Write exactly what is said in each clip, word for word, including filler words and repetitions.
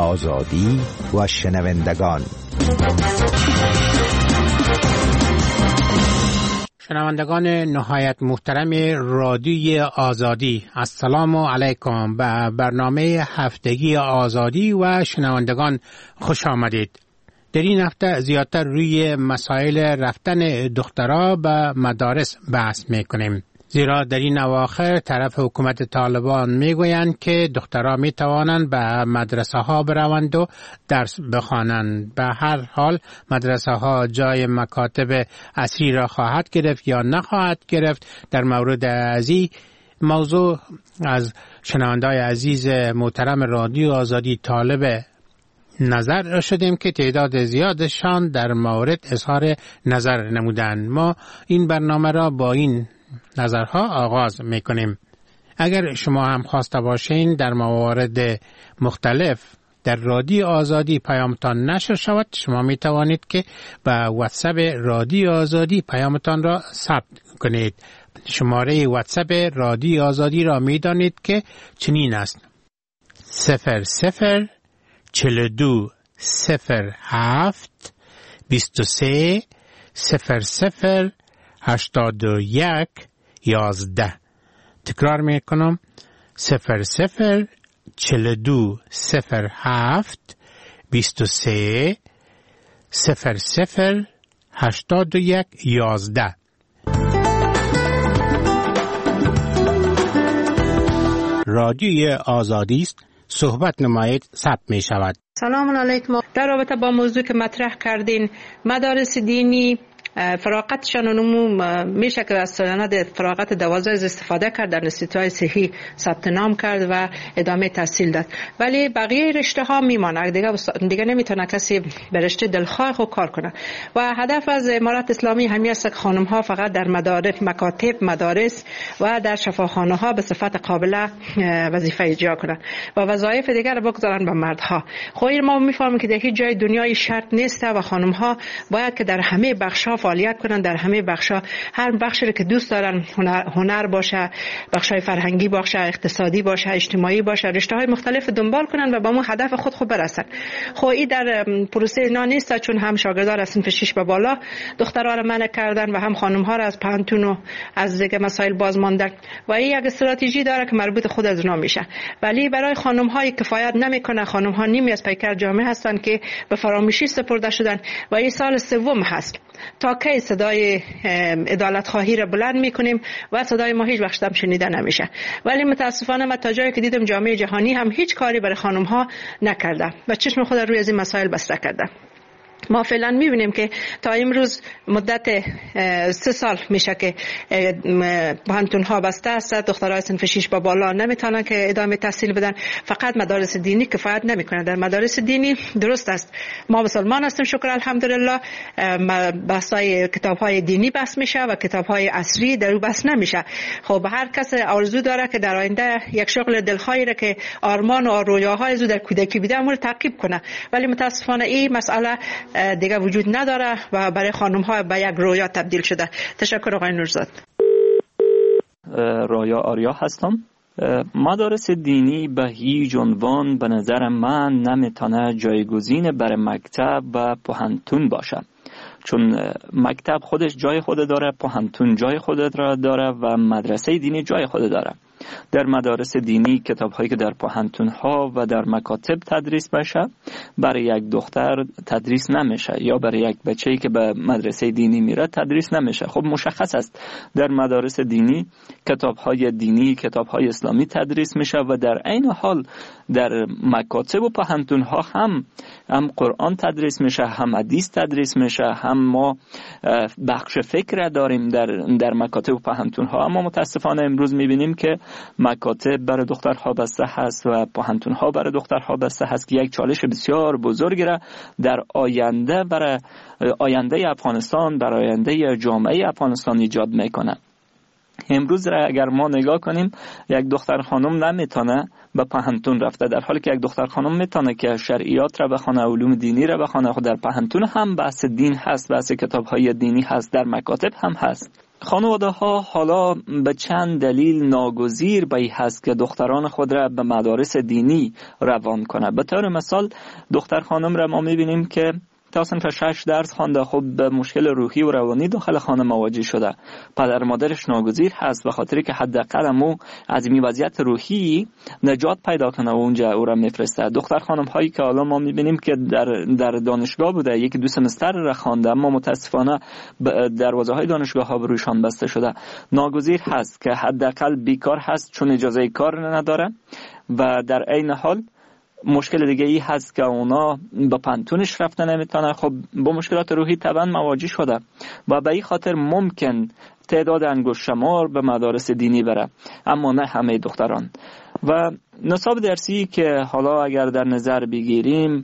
آزادی و شنوندگان. شنوندگان نهایت محترم رادیوی آزادی، السلام علیکم. به برنامه هفتگی آزادی و شنوندگان خوش آمدید. در این هفته زیادتر روی مسائل رفتن دخترها به مدارس بحث میکنیم، زیرا در این اواخر طرف حکومت طالبان میگویند که دخترها میتوانند به مدرسه ها بروند و درس بخوانند. به هر حال مدرسه ها جای مکاتب عصری را خواهد گرفت یا نخواهد گرفت. در مورد ازی موضوع از شنوندای عزیز محترم رادیو آزادی طالب نظر شدیم که تعداد زیادشان در مورد اظهار نظر نمودند. ما این برنامه را با این نظرها آغاز میکنیم. اگر شما هم خواسته باشین در موارد مختلف در رادیو آزادی پیامتان نشر شود، شما می توانید که به واتساپ رادیو آزادی پیامتان را ثبت کنید. شماره واتساپ رادیو آزادی را می دانید که چنین است: صفر صفر چل دو صفر هفت بیست و سه صفر صفر هشتاد و یک یازده. تکرار می کنم: صفر صفر چل دو صفر هفت بیست و سه صفر صفر هشتاد و یک یازده. رادیوی آزادی است، صحبت نمایید، ثبت می شود. سلام علیکم. در رابطه با موضوع که مطرح کردین، مدارس دینی فراغتشان نمو میشه که از سند فراغت دوازده استفاده کرد، در انستیتوهای صحی ثبت نام کرد و ادامه تحصیل داد، ولی بقیه رشته ها میمانه. دیگه دیگه نمیتونه کسی به رشته دلخواه خود کار کنه و هدف از امارت اسلامی همین است که خانم ها فقط در مدارس، مکاتب، مدارس و در شفاخانه ها به صفت قابل وظیفه اجرا کنن و وظایف دیگر رو بگذارن به مردها. خب ما میفهمیم که در هیچ جای دنیای شرط نیست و خانم ها باید که در همه بخش ها فعالیت کنن، در همه بخشا، هر بخشی که دوست دارن، هنر, هنر باشه، بخشای فرهنگی باشه، اقتصادی باشه، اجتماعی باشه، رشته‌های مختلف دنبال کنن و به اون هدف خود خود برسن. خب این در پروسه اینا نیست، چون هم شاگردان از صنف شش به بالا دخترها را منع کردن و هم خانم‌ها را از پانتون و از دیگه مسائل باز ماندن و این یک استراتژی داره که مربوط خود از اونا میشه، ولی برای خانم‌های کفایت نمیکنه. خانم‌ها نیمی از پیکر جامعه هستن که به فراموشی سپرده شدن و این سال سوم هست تا که صدای عدالت خواهی را بلند میکنیم و صدای ما هیچ وقت هم شنیده نمیشه. ولی متاسفانه من تا جایی که دیدم جامعه جهانی هم هیچ کاری برای خانم ها نکرده و چشم خود روی از این مسائل بسته کرده. ما فعلا میبینیم که تا امروز مدت سه سال میشه که پانتون ها بسته است، دخترای صنف شش با بالا نمیتونن که ادامه تحصیل بدن. فقط مدارس دینی کفایت نمیکنه. در مدارس دینی درست است ما مسلمان هستیم، شکر الحمدلله، بحثای کتاب های دینی بحث میشه و کتاب های عصری در او بحث نمیشه. خب هر کس آرزو داره که در آینده یک شغل دلخواهی را که آرمان و رویاهای از در کودکی بوده اون رو تعقیب کنه، ولی متاسفانه این مسئله دیگه وجود نداره و برای خانم ها به یک رویا تبدیل شده. تشکر آقای نورزاد. رایا آریا هستم. مدارس دینی به هیچ عنوان به نظر من نمیتونه جایگزین برای مکتب و پوهنتون باشه، چون مکتب خودش جای خود داره، پوهنتون جای خود را داره و مدرسه دینی جای خود داره. در مدارس دینی کتاب هایی که در پوهنتون ها و در مکاتب تدریس بشه برای یک دختر تدریس نمیشه، یا برای یک بچه‌ای که به مدرسه دینی میره تدریس نمیشه. خب مشخص است در مدارس دینی کتاب های دینی، کتاب های اسلامی تدریس میشه و در عین حال در مکاتب و پوهنتون ها هم هم قرآن تدریس میشه، هم حدیث تدریس میشه، هم ما بخش فکر داریم در در مکاتب و پوهنتون ها. اما متاسفانه امروز میبینیم که مکاتب برای دخترها بسته هست و پوهنتون ها برای دخترها بسته هست که یک چالش بسیار بزرگی را در آینده برای آینده افغانستان، برای آینده جامعه افغانستان ایجاد میکنه. امروز را اگر ما نگاه کنیم یک دختر خانم نمیتونه به پوهنتون رفته، در حالی که یک دختر خانم میتونه که شرعیات را بخونه، علوم دینی را بخونه. خود در پوهنتون هم بحث دین هست، بحث کتاب‌های دینی هست، در مکاتب هم هست. خانواده ها حالا به چند دلیل ناگزیر به این هست که دختران خود را به مدارس دینی روان کنه. به طور مثال دختر خانم را ما میبینیم که تا صنف شش درس خوانده، خب به مشکل روحی و روانی داخل خانه مواجه شده. پدر مادرش ناگزیر هست به خاطر که حداقل او از این وضعیت روحی نجات پیدا کنه و اونجا او را میفرسته. دختر خانم هایی که حالا ما میبینیم که در در دانشگاه بوده، یکی دو سمستر را خوانده، اما متاسفانه دروازه های دانشگاه ها برویشان بسته شده، ناگزیر هست که حداقل بیکار هست چون اجازه کار نداره و در عین حال مشکل دیگه ای هست که اونا با پنتونش رفتن نمیتونه. خب با مشکلات روحی طبعا مواجه شده و به این خاطر ممکن تعداد انگشت شمار به مدارس دینی بره، اما نه همه دختران. و نصاب درسی که حالا اگر در نظر بگیریم،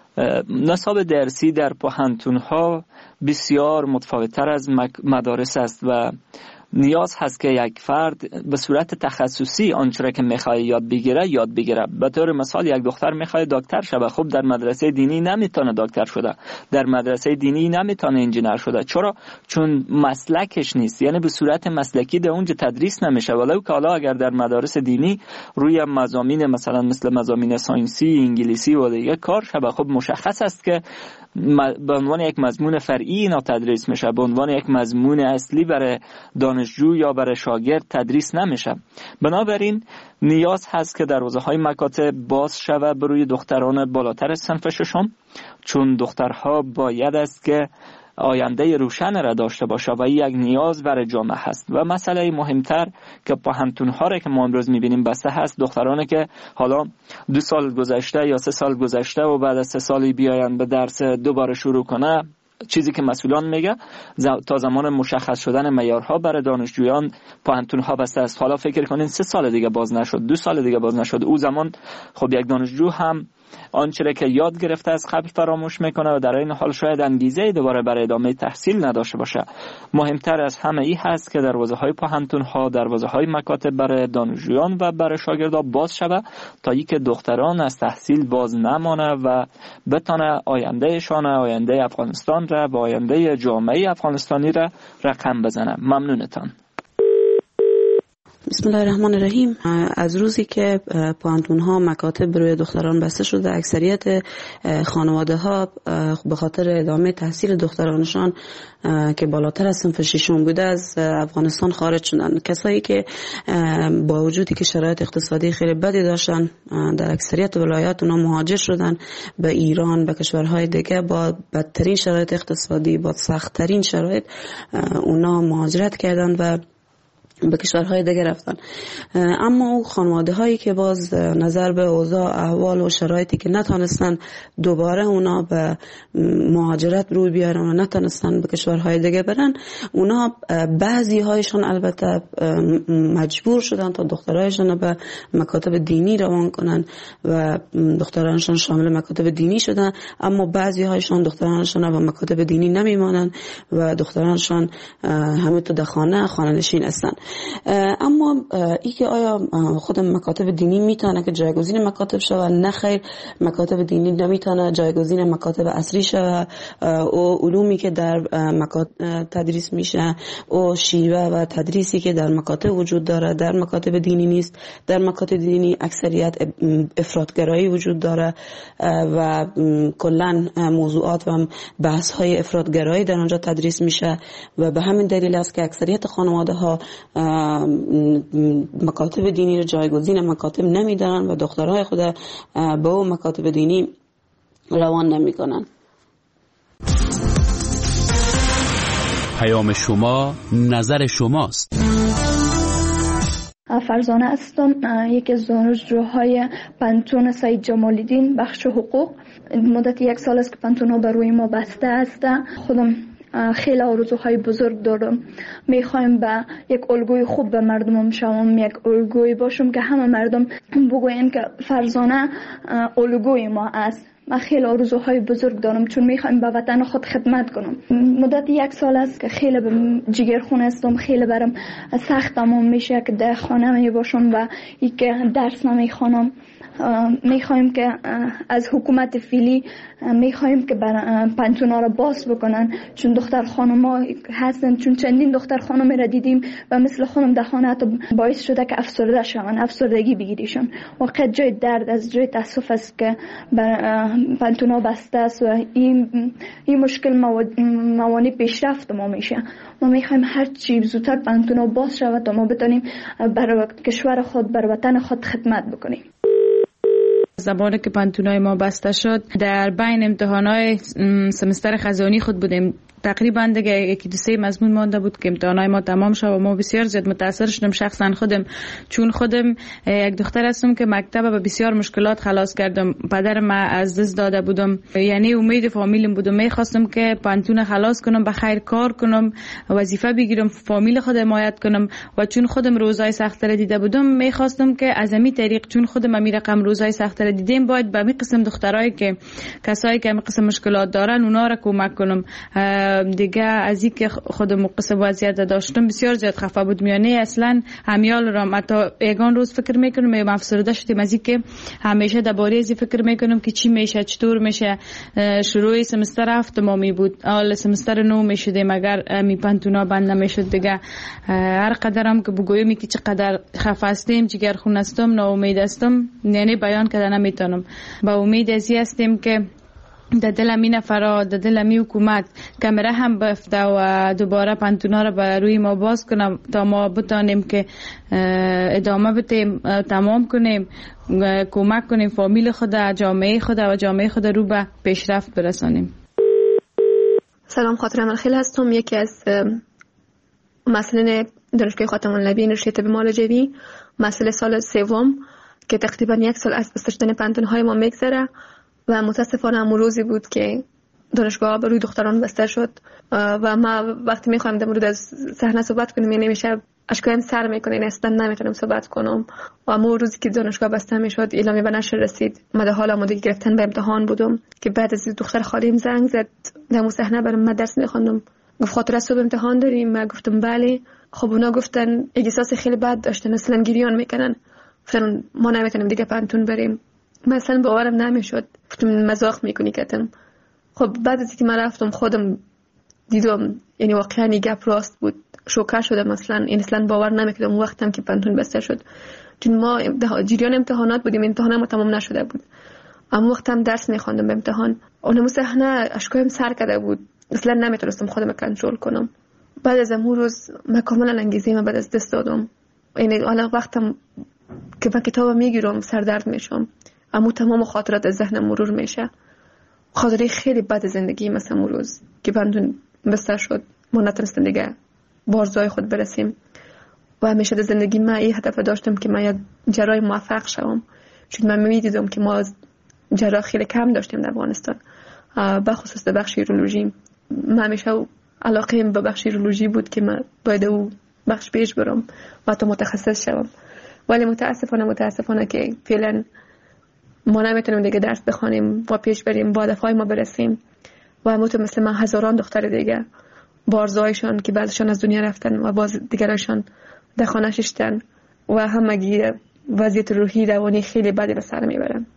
نصاب درسی در پوهنتون ها بسیار متفاوت‌تر از مدارس است و نیاز هست که یک فرد به صورت تخصصی آنچه که میخواد یاد بگیره یاد بگیره. به طور مثال یک دختر میخواد دکتر شه، خب در مدرسه دینی نمیتونه دکتر شده، در مدرسه دینی نمیتونه انجینر شده. چرا؟ چون مسلکش نیست، یعنی به صورت مسلکی در اونجا تدریس نمیشه. ولو که حالا اگر در مدارس دینی روی مضامین مثلا مثل مضامین ساینسی، انگلیسی و دیگه کار شه، خب مشخص است که به عنوان یک مضمون فرعی اینا تدریس میشه، به عنوان یک مضمون اصلی برای دانشجو یا برای شاگرد تدریس نمیشه. بنابراین نیاز هست که دروازه‌های مکاتب باز شوه بروی دختران بالاتر از صنف ششم، چون دخترها باید است که آینده روشن را داشته باشه و این یک نیاز برای جامعه هست. و مسئله مهمتر که پوهنتون ها را که ما امروز میبینیم بسته هست، دخترانی که حالا دو سال گذشته یا سه سال گذشته و بعد از سه سالی بیاین به درس دوباره شروع کنه، چیزی که مسئولان میگه تا زمان مشخص شدن معیارها برای دانشجویان پوهنتون ها بسته است. حالا فکر کنین سه سال دیگه باز نشد، دو سال دیگه باز نشد، او زمان خب یک دانشجو هم آنچه که یاد گرفته از قبل فراموش میکنه و در این حال شاید انگیزه دوباره برای ادامه تحصیل نداشته باشه. مهمتر از همه ای هست که دروازه های پوهنتون ها، دروازه های مکاتب برای دانشجویان و برای شاگردان باز شود تا اینکه دختران از تحصیل باز نمانه و بتونه آیندهشان، آینده افغانستان را و آینده جامعه افغانستانی را رقم بزنه. ممنونتان. بسم الله الرحمن الرحیم. از روزی که پوهنتون ها مکاتب برای دختران بسته شده، اکثریت خانواده ها به خاطر ادامه تحصیل دخترانشان که بالاتر از صنف ششم بوده از افغانستان خارج شدن. کسایی که با وجودی که شرایط اقتصادی خیلی بدی داشتن در اکثریت ولایات اونا مهاجر شدن به ایران، به کشورهای دیگه با بدترین شرایط اقتصادی، با سخت‌ترین شرایط اونا مهاجرت کردن و به کشورهای دیگه رفتن. اما او خانواده هایی که باز نظر به اوضاع احوال و شرایطی که نتونستن دوباره اونا به مهاجرت روی بیارن و نتونستن به کشورهای دیگه برن، اونا بعضی هایشان البته مجبور شدن تا دخترایشان به مکاتب دینی روان کنن و دخترانشان شامل مکاتب دینی شدن، اما بعضی هایشان دخترانشان به مکاتب دینی نمیمانن و دخترانشان همه تو در خانه خانه نشین هستن. اما ای که آیا خود مکاتب دینی میتونه که جایگزین مکاتب شود؟ نه خیر، مکاتب دینی نمیتونه جایگزین مکاتب اصلی شود. او علومی که در مکاتب تدریس میشه، او شیوه و تدریسی که در مکاتب وجود داره در مکاتب دینی نیست. در مکاتب دینی اکثریت افراطگرایی وجود داره و کلا موضوعات و بحث های افراطگرایی در آنجا تدریس میشه و به همین دلیل است که اکثریت خانواده ها مکاتب دینی رو جایگزین مکاتب نمیدارن و دخترای خود به اون مکاتب دینی روان نمیکنن. پیام شما، نظر شماست. فرزانه هستم، یکی از دانشجوهای پنتون سید جمال الدین بخش حقوق. مدت یک سال است که پنتون ها بر روی ما بسته است. خودم خیلی آرزوهای بزرگ دارم. میخوایم به یک الگوی خوب به مردم شوم، یک الگوی باشم که همه مردم بگوین که فرزانه الگوی ما است. من خیلی آرزوهای بزرگ دارم چون میخوایم به وطن خود خدمت کنم. مدت یک سال است که خیلی به جگرخون هستم، خیلی برام سخت تمام میشه که در خانه می باشم و یک درس نمیخوانم. میخوایم که از حکومت فعلی میخوایم که پانتونا را باز بکنن چون دختر خانم‌ها هستن، چون چندین دختر خانم را دیدیم و مثل خانم در خانه حتی باعث شده که افسرده شون، افسردگی بگیریشون. واقعا جای درد از جای تاسف است که پانتونا بسته است و این این مشکل موانع پیشرفت ما میشه. ما میخوایم هر چی زودتر پانتونا باز شود تا ما بتونیم بر کشور خود، بر وطن خود خدمت بکنیم. زمانی که پانتونای ما بسته شد در بین امتحانات سمستر خزانی خود بودیم. تقریبا دیگه یکی دو سه مضمون مانده بود که امتحانات ما تمام شد و ما بسیار زیاد متاثر شدم شخصا خودم، چون خودم یک دختر هستم که مکتب به بسیار مشکلات خلاص کردم. پدر ما از دست داده بودم، یعنی امید فامیلم بودم. میخواستم که پانتون خلاص کنم، به خیر کار کنم، وظیفه بگیرم، فامیل خود حمایت کنم و چون خودم روزای سخت را دیده بودم میخواستم که از همین طریق چون خودم می رقم روزای سخت را دیدم باید به می قسم دخترایی که کسایی که می قسم مشکلات دارن اونا را کمک کنم. دیگه از این که خودم قصه وضعیت داشتم بسیار زیاد خفه بودم، یعنی اصلا همیال را حتی یگان روز فکر میکنم یا افسرده شدم از این که همیشه درباره از فکر میکنم که چی میشه، چطور میشه. شروع سمستر هفتم بود، اول سمستر نو میشدیم اگر می پانتونا بند نمیشد. دیگه هر قدرم که بگویم که چقدر خفه هستم، جگرخون هستم، ناامید هستم، یعنی بیان کردن نمیتونم. با امید از این هستم که در دل می نفرا، در دل می حکومت کمره هم بفته و دوباره پانتونا را بر روی ما باز کنم تا ما بتانیم که ادامه بدیم، تمام کنیم، کمک کنیم فامیل خود، جامعه خود و جامعه خود رو به پیشرفت برسانیم. سلام، خاطر املخیل هستم، یکی از مسئولین دانشگاه خاتم النبیین رشته طب معالجوی، مسئله سال سوم که تقریبا یک سال از بسته شدن پانتون‌های ما میگذره و متاسفانه همون روزی بود که دانشگاه به روی دختران بسته شد و ما وقتی میخوایم در مورد از صحنه صحبت کنیم یعنی میشه اشکایم سر میکنه، یعنی اصلا نمیتونم صحبت کنم. و همون روزی که دانشگاه بسته میشد اعلامیه به نشر رسید، ما در حال آمادگی گرفتن به امتحان بودم که بعد از دختر خالیم زنگ زد در اون صحنه برام من درس میخوندم، گفت خاطر صبح امتحان داریم. من گفتم بله. خب اونا گفتن احساس خیلی بد داشتن، اصلا گریان میکنن، گفتن ما نمیتونیم دیگه پانتون بریم. من اصلا باورم نمیشد، گفتم مزاق میکنی کتم. خب بعد از اینکه من رفتم خودم دیدم یعنی واقعا این گپ راست بود، شوکه شدم. مثلا این اصلا باور نمیکردم اون وقتم که پانتون بسته شد، چون ما جریان امتحانات بودیم، امتحانم ما تمام نشده بود، اما وقتم درس میخواندم به امتحان. اونم صحنه اشکایم سر کرده بود، اصلا نمیتونستم خودم کنترل کنم. بعد از اون روز من کاملا انگیزه من بعد از دست دادم، یعنی الان وقتم که من کتاب میگیرم سردرد میشم، اما تمام خاطرات از ذهنم مرور میشه. خاطره خیلی بد زندگی مثلا اون روز که پانتون بسته شد، ما نتونستم دیگه بارزوهای خود برسیم و همیشه در زندگی من این هدف داشتم که من یک جراح موفق شوم، چون من میدیدم که ما جراح خیلی کم داشتیم در افغانستان، بخصوص در بخش یورولوژی. من همیشه علاقه به بخش یورولوژی بود که من باید او بخش پیش برم و تا متخصص شوم، ولی متاسفانه متاسفانه که فعلا ما نمیتونیم دیگه درس بخوانیم و پیش بریم، با هدفهای ما برسیم. و همونطور مثل من هزاران دختر دیگه بارزایشان که بعضشان از دنیا رفتن و باز دیگرشان در خانه ششتن و همگی وضعیت روحی روانی خیلی بدی به سر میبرن.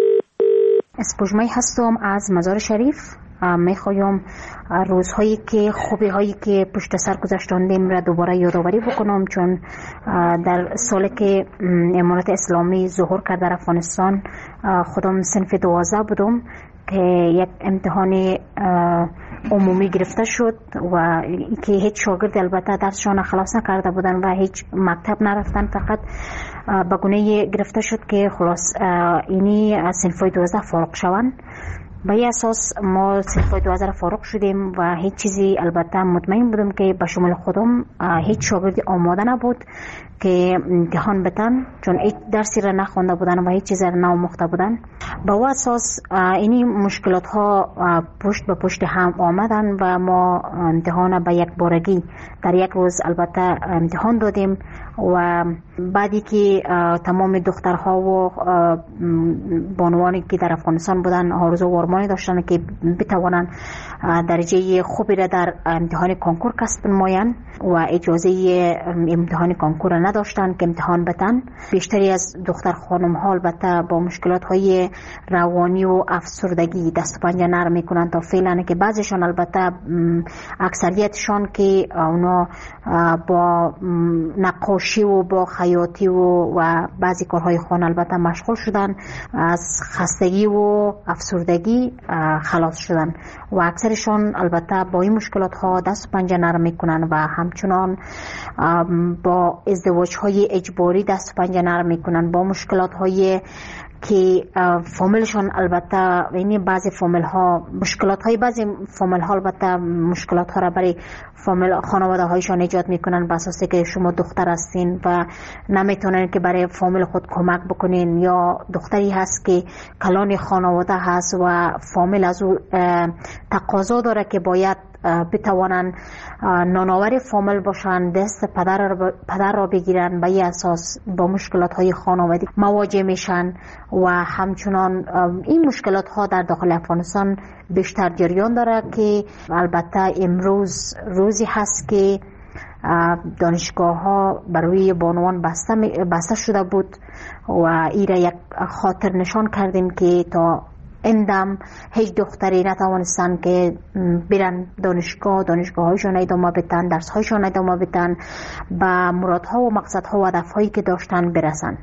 اسپوجمای هستم از مزار شریف. میخوایم روزهایی که خوبی هایی که پشت سر گذاشتیم را دوباره یادآوری بکنم، چون در سالی که امارات اسلامی ظهور کرد در افغانستان خودم صنف دوازده بودم که یک امتحان عمومی گرفته شد و که هیچ شاگرد البته درسشان خلاص نکرده بودن و هیچ مکتب نرفتن، فقط به گونه گرفته شد که خلاص اینی از صنف دوازده فارغ شوند. به این اساس ما صنف دوازده فارغ شدیم و هیچ چیزی البته مطمئن بودم که به شمول خودم هیچ شاگردی آماده نبود که امتحان بتن، چون هیچ درسی را نخونده بودن و هیچ چیز را نآموخته بودن. با او اساس اینی مشکلات ها پشت به پشت هم آمدن و ما امتحان به یک بارگی در یک روز البته امتحان دادیم و بعدی که تمام دخترها و بانوانی که در افغانستان بودن آرزو و آرمانی داشتن که بتوانند درجه خوبی را در امتحان کنکور کسب نمایند و اجازه امتحان کنکور را نداشتن که امتحان بتن. بیشتری از دختر خانم ها البته با مشکلات های روانی و افسردگی دست و پنجه نرم میکنن تا فعلا، که بعضیشان البته اکثریتشان که اونا با نقاشی و با خیاطی و, و بعضی کارهای خانه البته مشغول شدن، از خستگی و افسردگی خلاص شدن و اکثرشان البته با این مشکلات ها دست و پنجه نرم میکنن و همچنان با ازدواج های اجباری دست و پنجه نرم میکنن، با مشکلات های که فامیلشان البته یعنی بعضی فامیل ها مشکلات های بعضی فامیل ها البته مشکلات ها را برای فامیل خانواده هایشان ایجاد میکنن به اساسی که شما دختر هستین و نمیتونن که برای فامیل خود کمک بکنین، یا دختری هست که کلان خانواده هست و فامیل از او تقاضا داره که باید بتوانن نانآور فامیل باشن، دست پدر را, پدر را بگیرن، به این اساس با مشکلات های خانوادگی مواجه میشن و همچنان این مشکلات ها در داخل افغانستان بیشتر جریان داره که البته امروز روزی هست که دانشگاه ها برای بانوان بسته, بسته شده بود و این را یک خاطر نشان کردیم که تا اندم هیچ دختری نتوانستن که برن دانشگاه دانشگاه هایشان ادامه بدن، درس هایشان ادامه بدن، به مرادها و مقصدها و هدفهایی که داشتن برسن.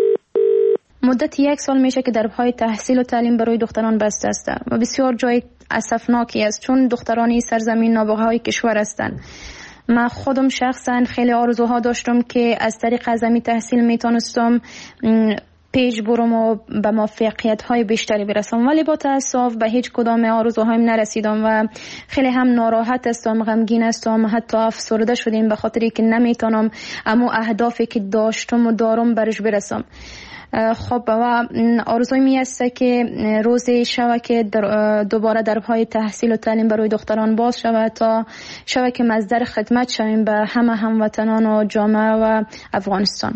مدت یک سال میشه که دربهای تحصیل و تعلیم برای دختران بسته است و بسیار جای اسفناکی است، چون دخترانی سرزمین نابغه های کشور هستند. من خودم شخصا خیلی آرزوها داشتم که از طریق اعظمی تحصیل میتونستم پیش برم و به موفقیت های بیشتری برسم، ولی با تاسف به هیچ کدام آرزوهایم نرسیدم و خیلی هم ناراحت هستم، غمگین هستم، حتی افسرده شدیم به خاطری که نمیتونم اما اهدافی که داشتم و دارم برش برسم. خب و آرزوی می است که روزی شود که دوباره دربهای تحصیل و تعلیم برای دختران باز شود تا شود که مصدر خدمت شویم به همه هموطنان و جامعه و افغانستان.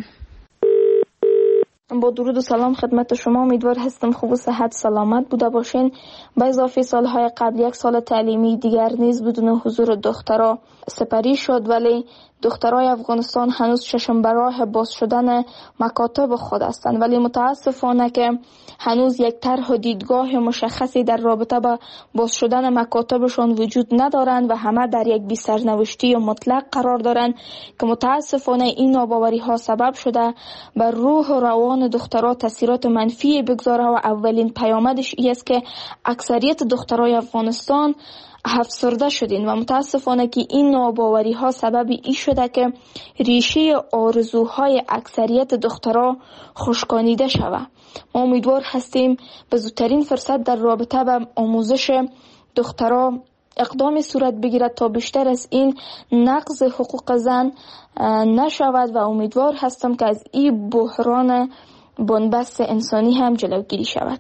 با درود و سلام خدمت شما، امیدوار هستم خوب و صحت سلامت بوده باشین. به اضافه سالهای قبل یک سال تعلیمی دیگر نیز بدون حضور دخترها سپری شد، ولی دخترای افغانستان هنوز چشم به راه باز شدن مکاتب خود هستند، ولی متاسفانه که هنوز یک طرح و دیدگاه مشخصی در رابطه با باز شدن مکاتبشان وجود ندارند و همه در یک بی سرنوشتی مطلق قرار دارند که متاسفانه این ناباوری ها سبب شده بر روح و روان دخترها تاثیرات منفی بگذاره و اولین پیامدش این است که اکثریت دخترای افغانستان افسرده شدین و متاسفانه که این ناباوری ها سبب ای شده که ریشه آرزوهای اکثریت دخترها خشکانیده شود. ما امیدوار هستیم به زودترین فرصت در رابطه با آموزش دخترها اقدام صورت بگیرد تا بیشتر از این نقض حقوق زن نشود و امیدوار هستم که از این بحران بنبست انسانی هم جلوگیری شود.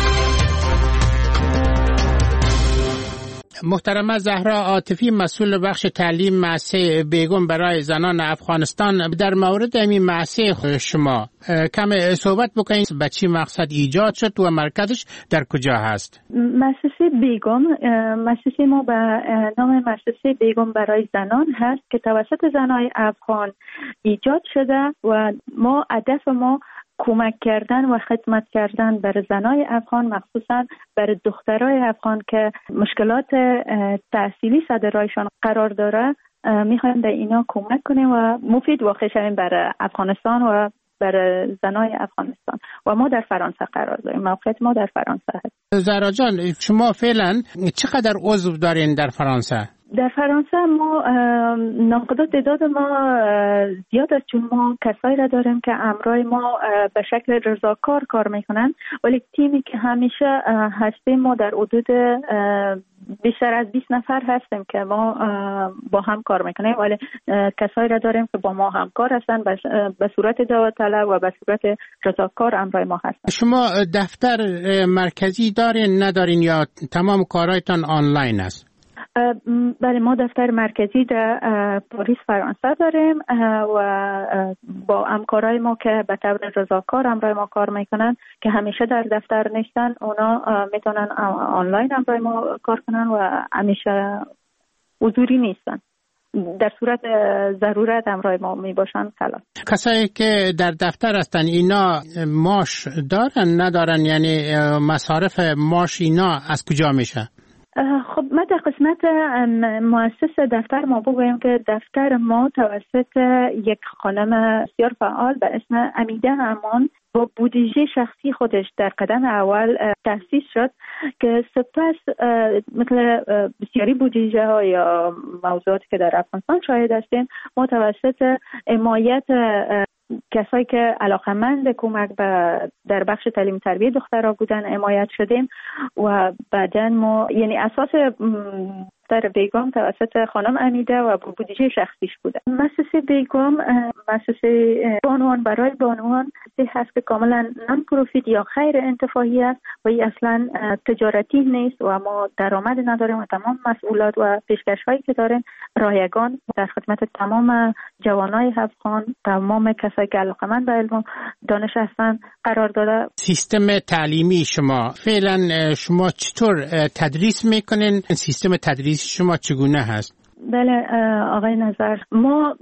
محترمه زهرا عاطفی، مسئول بخش تعلیم مؤسسه بیگم برای زنان افغانستان، در مورد این مؤسسه شما کم صحبت بکنید. به چی مقصد ایجاد شد و مرکزش در کجا هست؟ مؤسسه بیگم، مؤسسه ما به نام مؤسسه بیگم برای زنان هست که توسط زنای افغان ایجاد شده و ما هدف ما کمک کردن و خدمت کردن بر زنای افغان، مخصوصا بر دخترای افغان که مشکلات تحصیلی صدر رایشان قرار داره. میخوایم به اینا کمک کنیم و مفید واقع شویم بر افغانستان و بر زنای افغانستان. و ما در فرانسه قرار داریم، موقعیت ما در فرانسه هست. زهرا جان، شما فعلا چقدر عضو دارین در فرانسه؟ در فرانسه ما ناقدات تعداد ما زیاد است، چون ما کسایی را داریم که امرای ما به شکل رضاکار کار میکنن، ولی تیمی که همیشه هستیم ما در حدود بیشتر از بیست نفر هستیم که ما با هم کار میکنیم، ولی کسایی را داریم که با ما همکار هستن به صورت داوطلب و به صورت رضاکار همراه ما هستن. شما دفتر مرکزی دارین ندارین یا تمام کارهایتان آنلاین است؟ بله، ما دفتر مرکزی در پاریس فرانسه داریم و با همکارای ما که به طور رضاکار همراه ما کار میکنن که همیشه در دفتر نیستن، اونا میتونن آنلاین همراه ما کار کنن و همیشه حضوری نیستن. در صورت ضرورت همراه ما می باشن خلاص. کسایی که در دفتر هستن اینا معاش دارن ندارن؟ یعنی مصارف معاش اینا از کجا میشه؟ خب ما در قسمت مؤسس دفتر ما بگویم که دفتر ما توسط یک خانم بسیار فعال به اسم امیده امان با بودجه شخصی خودش در قدم اول تأسیس شد که سپس مثل بسیاری بودجه ها یا موضوعاتی که در افغانستان شاهد هستیم، ما توسط حمایت کسایی که علاقمند کمک به در بخش تعلیم تربیت دخترها بودن حمایت شدیم و بعداً ما یعنی اساس در بیگم توسط خانم امیده و بودجه شخصیش بوده. مؤسسه بیگم مؤسسه بانوان برای بانوان هست که کاملا نان پروفیت یا غیر انتفاعی است و این اصلا تجارتی نیست و ما درآمد نداریم و تمام مسئولات و پیشکش هایی که داریم رایگان در خدمت تمام جوانای افغان، تمام کسایی که علاقمند به علم دانش هستند قرار داده. سیستم تعلیمی شما فعلا شما چطور تدریس میکنین؟ سیستم تدریس شما چگونه هست؟ بله آقای نظر، ما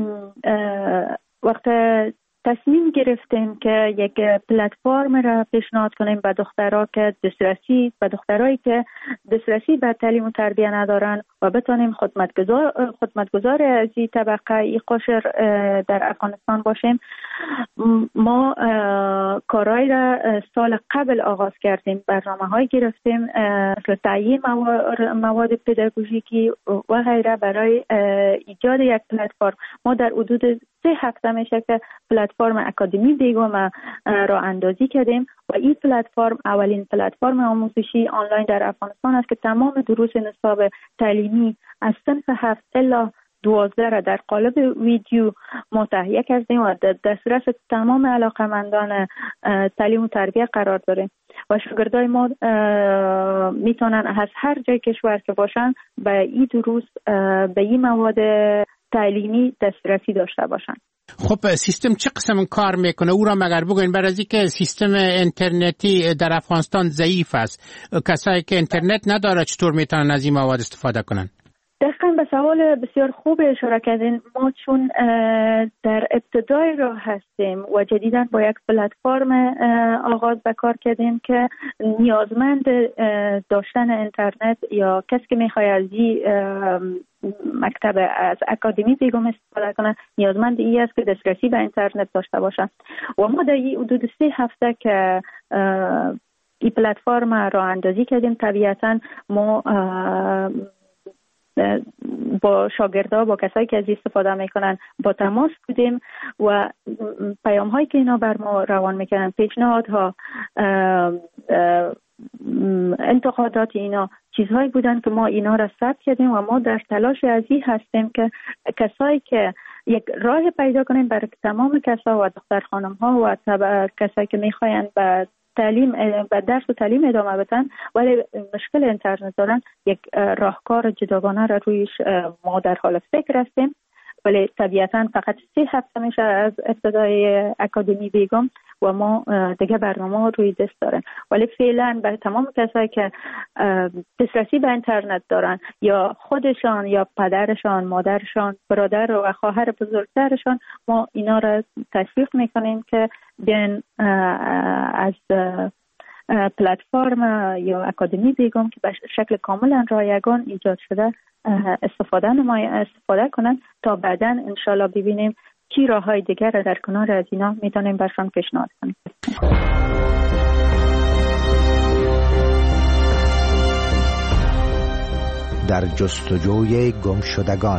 وقت تصمیم گرفتیم که یک پلتفرم را پیشنهاد کنیم به دخترها که دسترسی به دخترایی که دسترسی به تعلیم و تربیت ندارن و بتونیم خدمتگزار خدمتگزار از این طبقه این قشر در افغانستان باشیم. ما کارهای را سال قبل آغاز کردیم، برنامه‌های گرفتیم مثل تعیین مواد پداگوژیکی و غیره برای ایجاد یک پلتفرم. ما در حدود سه هفته میشه که پلتفرم اکادمی بیگم را اندازی کردیم و این پلتفرم اولین پلتفرم آموزشی آنلاین در افغانستان است که تمام دروس نصاب تعلیمی از صنف هفت الی دوازده را در قالب ویدیو ما تهیه کردیم و در دسترس تمام علاقمندان تعلیم و تربیت قرار داریم و شاگردای ما میتونن از هر جای کشور که باشن به این دروس به این مواد تعلیمی دسترسی داشته باشن. خب سیستم چه قسم کار میکنه؟ او را مگر بگوین، برای اینکه سیستم اینترنتی در افغانستان ضعیف است. کسایی که اینترنت نداره چطور میتونن از این مواد استفاده کنن؟ دقیقاً به سوال بسیار خوب اشاره کردین. ما چون در ابتدای راه هستیم و جدیداً با یک پلتفرم آغاز به کار کردیم که نیازمند داشتن اینترنت یا کسی که میخواد از این مکتب از اکادمی بیگم استفاده کنه نیازمند این است که دسترسی به اینترنت داشته باشه و ما در این حدود سه هفته که این پلتفرم راه اندازی کردیم طبیعتاً ما با شاگردها با کسایی که از استفاده میکنن با تماس بودیم و پیام هایی که اینا بر ما روان میکنن، پیشنهادها، انتقادات اینا چیزهایی بودن که ما اینا را ثبت کردیم و ما در تلاش از این هستیم که کسایی که یک راه پیدا کنیم برای تمام کسا و دختر خانم ها و کسایی که میخواین به تعلیم و درس و تعلیم ادامه بدن ولی مشکل اینترنت دارن، یک راهکار جداگانه را رویش ما در حال فکر هستیم. ولی طبیعتاً فقط سه هفته میشه از ابتدای اکادمی بیگم و ما دیگه برنامه روی دست دارن، ولی فعلا به تمام کسایی که دسترسی به اینترنت دارن یا خودشان یا پدرشان، مادرشان، برادر و خواهر بزرگترشان ما اینا را تشویق میکنیم که بیان از پلتفرم یا اکادمی بیگم که به شکل کاملا رایگان ایجاد شده استفاده نمای استفاده کنن تا بعداً انشالله ببینیم چی راههای دیگر را در کنار از اینا میتونیم برشان پیشنهاد کنیم. در جستجوی گمشدگان.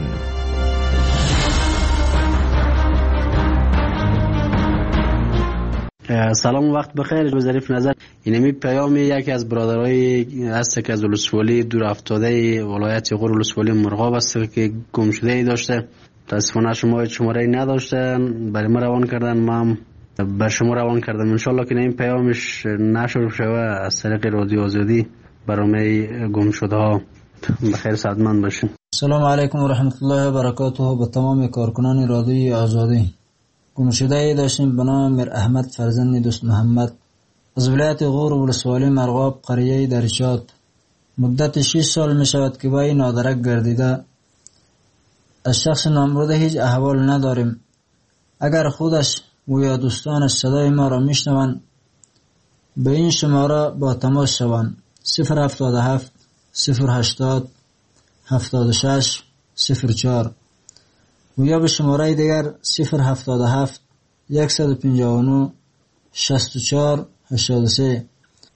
سلام و وقت بخیر. ظریف نظر اینمی پیام یکی از برادرای هست که از ولسوالی دور افتاده ولایت غور ولسوالی مرغاب است که گم شده ای داشته. متاسفانه شما شماره نداشتن، برای ما روان کردن، ما بر شما روان کردم. انشالله که این پیامش نشر شوه از طریق رادیو آزادی برای گم شده ها. بخیر سعادتمند باشین. سلام علیکم و رحمت الله و برکاته. به تمام کارکنان رادیوی آزادی. گم شده ای داشتیم به نام میر احمد فرزند دوست محمد از ولایت غور ولسوالی مرغاب قریه درشاد. مدت شش سال می شود که با این نادرک گردیده. از شخص نامبرده هیچ احوال نداریم. اگر خودش و یا دوستانش صدای ما را میشنوند به این شماره با تماس شوند: صفر هفتاد و هفت صفر هشتاد هفتاد و شش صفر چهار و یا به شماره دیگر صفر هفتاد و هفت صد و پنجاه و نه شصت و چهار هشتاد و سه.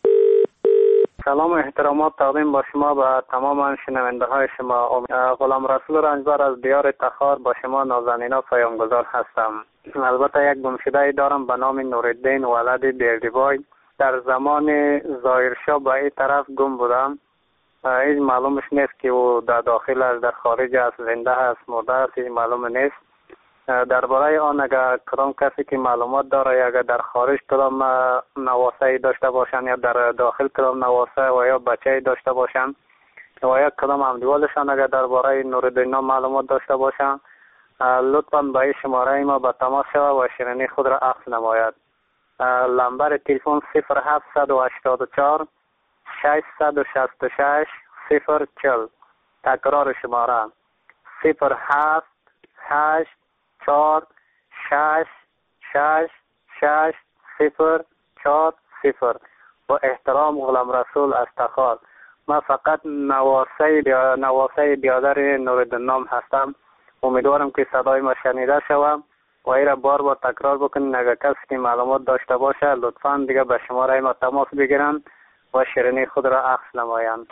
سلام و احترامات تقدیم با شما و تمام شنونده های شما. غلام رسول رنجبر از دیار تخار با شما نازنینا پیامگذار هستم. البته یک گمشده دارم به نام نورالدین ولد بیردیبای. در زمان ظاهرشاه به این طرف گم بودم. هیچ معلومش نیست که او در داخل است، در خارج است، زنده است، مرده است، هیچ معلوم نیست. درباره آن اگر کدام کسی که معلومات داره، اگر در خارج کدام نواسه داشته باشن یا در داخل کدام نواسه و یا بچه داشته باشن و یا کدام همدیوالشان اگر درباره نورالدین معلومات داشته باشن، لطفاً به این شماره ما به تماس شود و شیرینی خود را عکس نماید. نمبر تلفن صفر هفت هشت چهار ششصد و شصت و شش صفر چهل. تکرار شماره صفر هفت هشت چهار شش شش شش صفر چهار صفر. با احترام غلام رسول از تخار. من فقط نواسه نواسه بیادر نورالدین نام هستم. امیدوارم که صدای ما شنیده شوم و ای را بار بار تکرار بکنین. اگر کسی که معلومات داشته باشه لطفاً دیگه به شماره ما تماس بگیرن و شیرینی خود را عکس نمایند.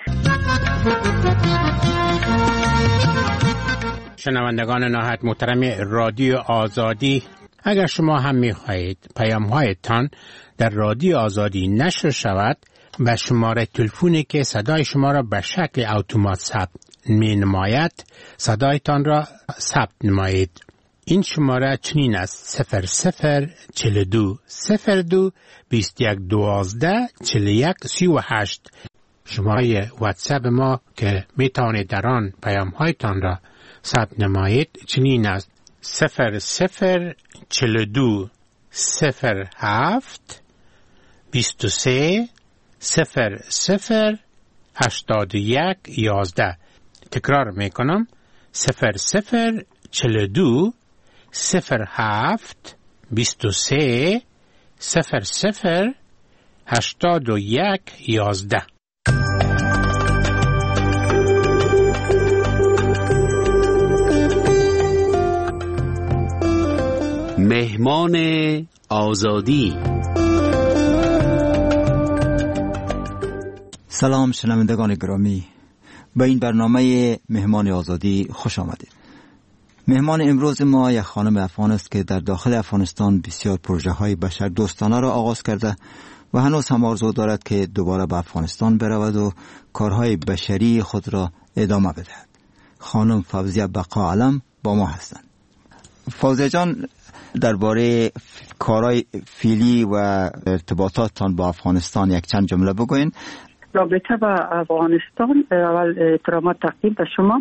شنوندگان نهایت محترم رادیو آزادی، اگر شما هم می‌خواهید پیام‌هایتان در رادیو آزادی نشر شود، به شماره تلفنی که صدای شما را به شکل اتومات ثبت می‌نماید صدایتان را ثبت نمایید. این شماره چنین است: صفر صفر چهل و دو صفر دو بیست و یک دوازده چهل و یک سی و هشت. شماره واتساپ ما که میتوانید در آن پیام‌هایتان را ثبت نمایید چنین است: صفر صفر چهل و دو صفر هفت بیست و سه صفر صفر هشتاد و یک یازده. تکرار میکنم: صفر صفر چهل و دو صفر هفت بیست و سه صفر صفر هشتاد و یک یازده. مهمان آزادی. سلام شنوندگان گرامی، به این برنامه مهمان آزادی خوش آمدید. مهمان امروز ما یک خانم افغان است که در داخل افغانستان بسیار پروژه های بشر دوستانه را آغاز کرده و هنوز هم آرزو دارد که دوباره به افغانستان برود و کارهای بشری خود را ادامه بدهد. خانم فوزیه بقا علم با ما هستند. فوزیه جان، درباره کارهای فعلی و ارتباطاتتان با افغانستان یک چند جمله بگوین. رابطه با افغانستان، اول احترامات تقدیم به شما.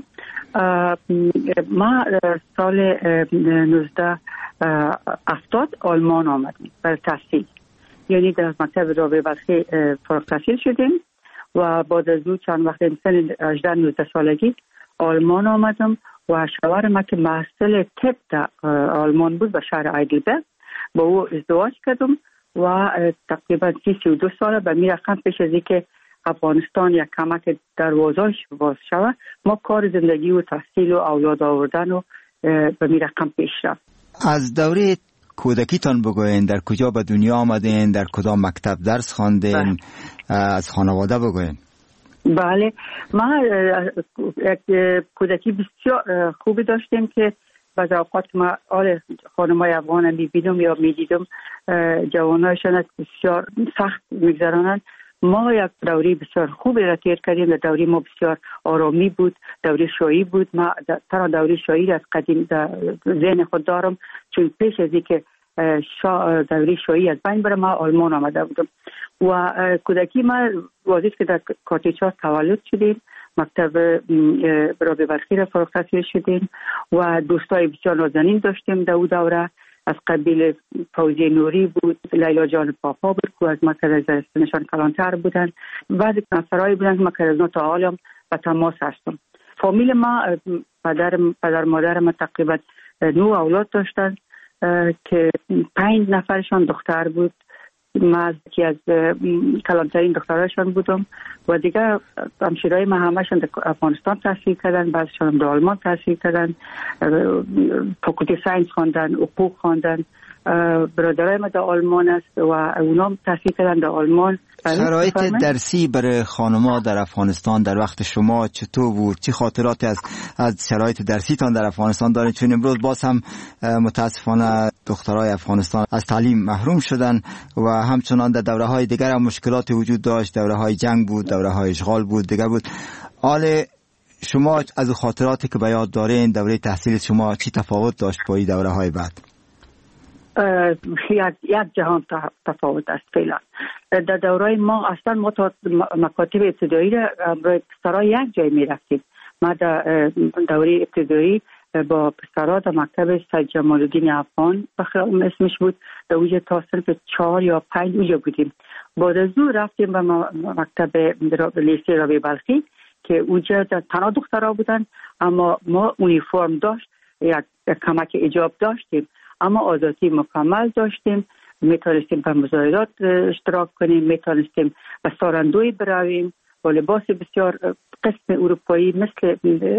ما سال نوزده هفتاد آلمان آمدیم برای تحصیل، یعنی در مکتب رابعه بلخی فارغ التحصیل شدیم و بعد از او چند وقت سن هجده نوزده سالگی آلمان آمدم و شوهر ما که محصل طب در آلمان بود به شهر هایدلبرگ با او ازدواج کردم و تقریبا سی و دو ساله به می رقم پیش از که افغانستان یک کمک دروازه‌اش باز شود ما کار زندگی و تحصیل و اولاد آوردن و به می رقم پیش رفت. از دوره کودکیتان بگوین، در کجا به دنیا آمدین، در کدام مکتب درس خواندین، از خانواده بگوین. بله، ما یک کودکی بسیار خوبی داشتیم که بعض اوقات که ما آل خانمای افغان میبینم یا میدیدم جوانایشان از بسیار سخت میگذرانند. ما یک دوری بسیار خوبی را تیر کردیم. در دوری ما بسیار آرامی بود، دوری شایی بود. ما ترا دوری شایی از قدیم در ذهن خود دارم، چون پیش از اینکه دوری شایی از بین بره ما آلمان آمده بودم و کودکی ما واضح که در کارتیچا تولد شدیم، مکتب رابعه بلخی را فارغ التحصیل شدیم و دوستای بسیار نازنین داشتیم در او دوره. از قبیل فوزی نوری بود، لیلا جان پاپا بود که از مرکز زرستانشان کلانتر بودن. بعضی نفرایی بودن که ما که از نوت عالم و تماس هستم. فامیل ما پدر پدر مادر ما تقریبا نو اولاد داشتن که پنج نفرشان دختر بود. من یکی از کلانترین دختراشان بودم و دیگه همشیرای ما همشان در افغانستان تحصیل کردن، بعضشان در آلمان تحصیل کردن، فاکولته ساینس خواندن، حقوق خواندن. برادرای ما در آلمان است و اونا تحصیل کردن در آلمان. شرایط درسی برای خانم‌ها در افغانستان در وقت شما چطور بود؟ چه خاطراتی از از شرایط درسی تان در افغانستان دارید؟ چون امروز باز هم متاسفانه دخترای افغانستان از تعلیم محروم شدن و همچنان در دوره‌های دیگر هم مشکلات وجود داشت. دوره‌های جنگ بود، دوره‌های اشغال بود، دیگر بود. حال شما از خاطراتی که به یاد دارین دوره تحصیل شما چی تفاوت داشت با این دوره‌های بعد؟ یک یک جهان تفاوت است فعلا. در دوره ما اصلا ما تا مکاتب ابتدایی را برای پسرها یک جای می رفتیم. ما در دوره ابتدایی با پسرها در مکتب سید جمال الدین افغان بخیرم اسمش بود، در اونجا تا صنف چهار یا پنج اونجا بودیم. بعد از اون رفتیم به مکتب لیسه رابعه بلخی که اونجا تنها دخترها بودن، اما ما اونیفرم داشت، یک کمک ایجاب داشتیم، اما آزادی مکمل داشتیم. میتونستیم به مزایدات اشتراک کنیم، میتونستیم به ساراندوی برویم با لباس بسیار قسم اروپایی مثل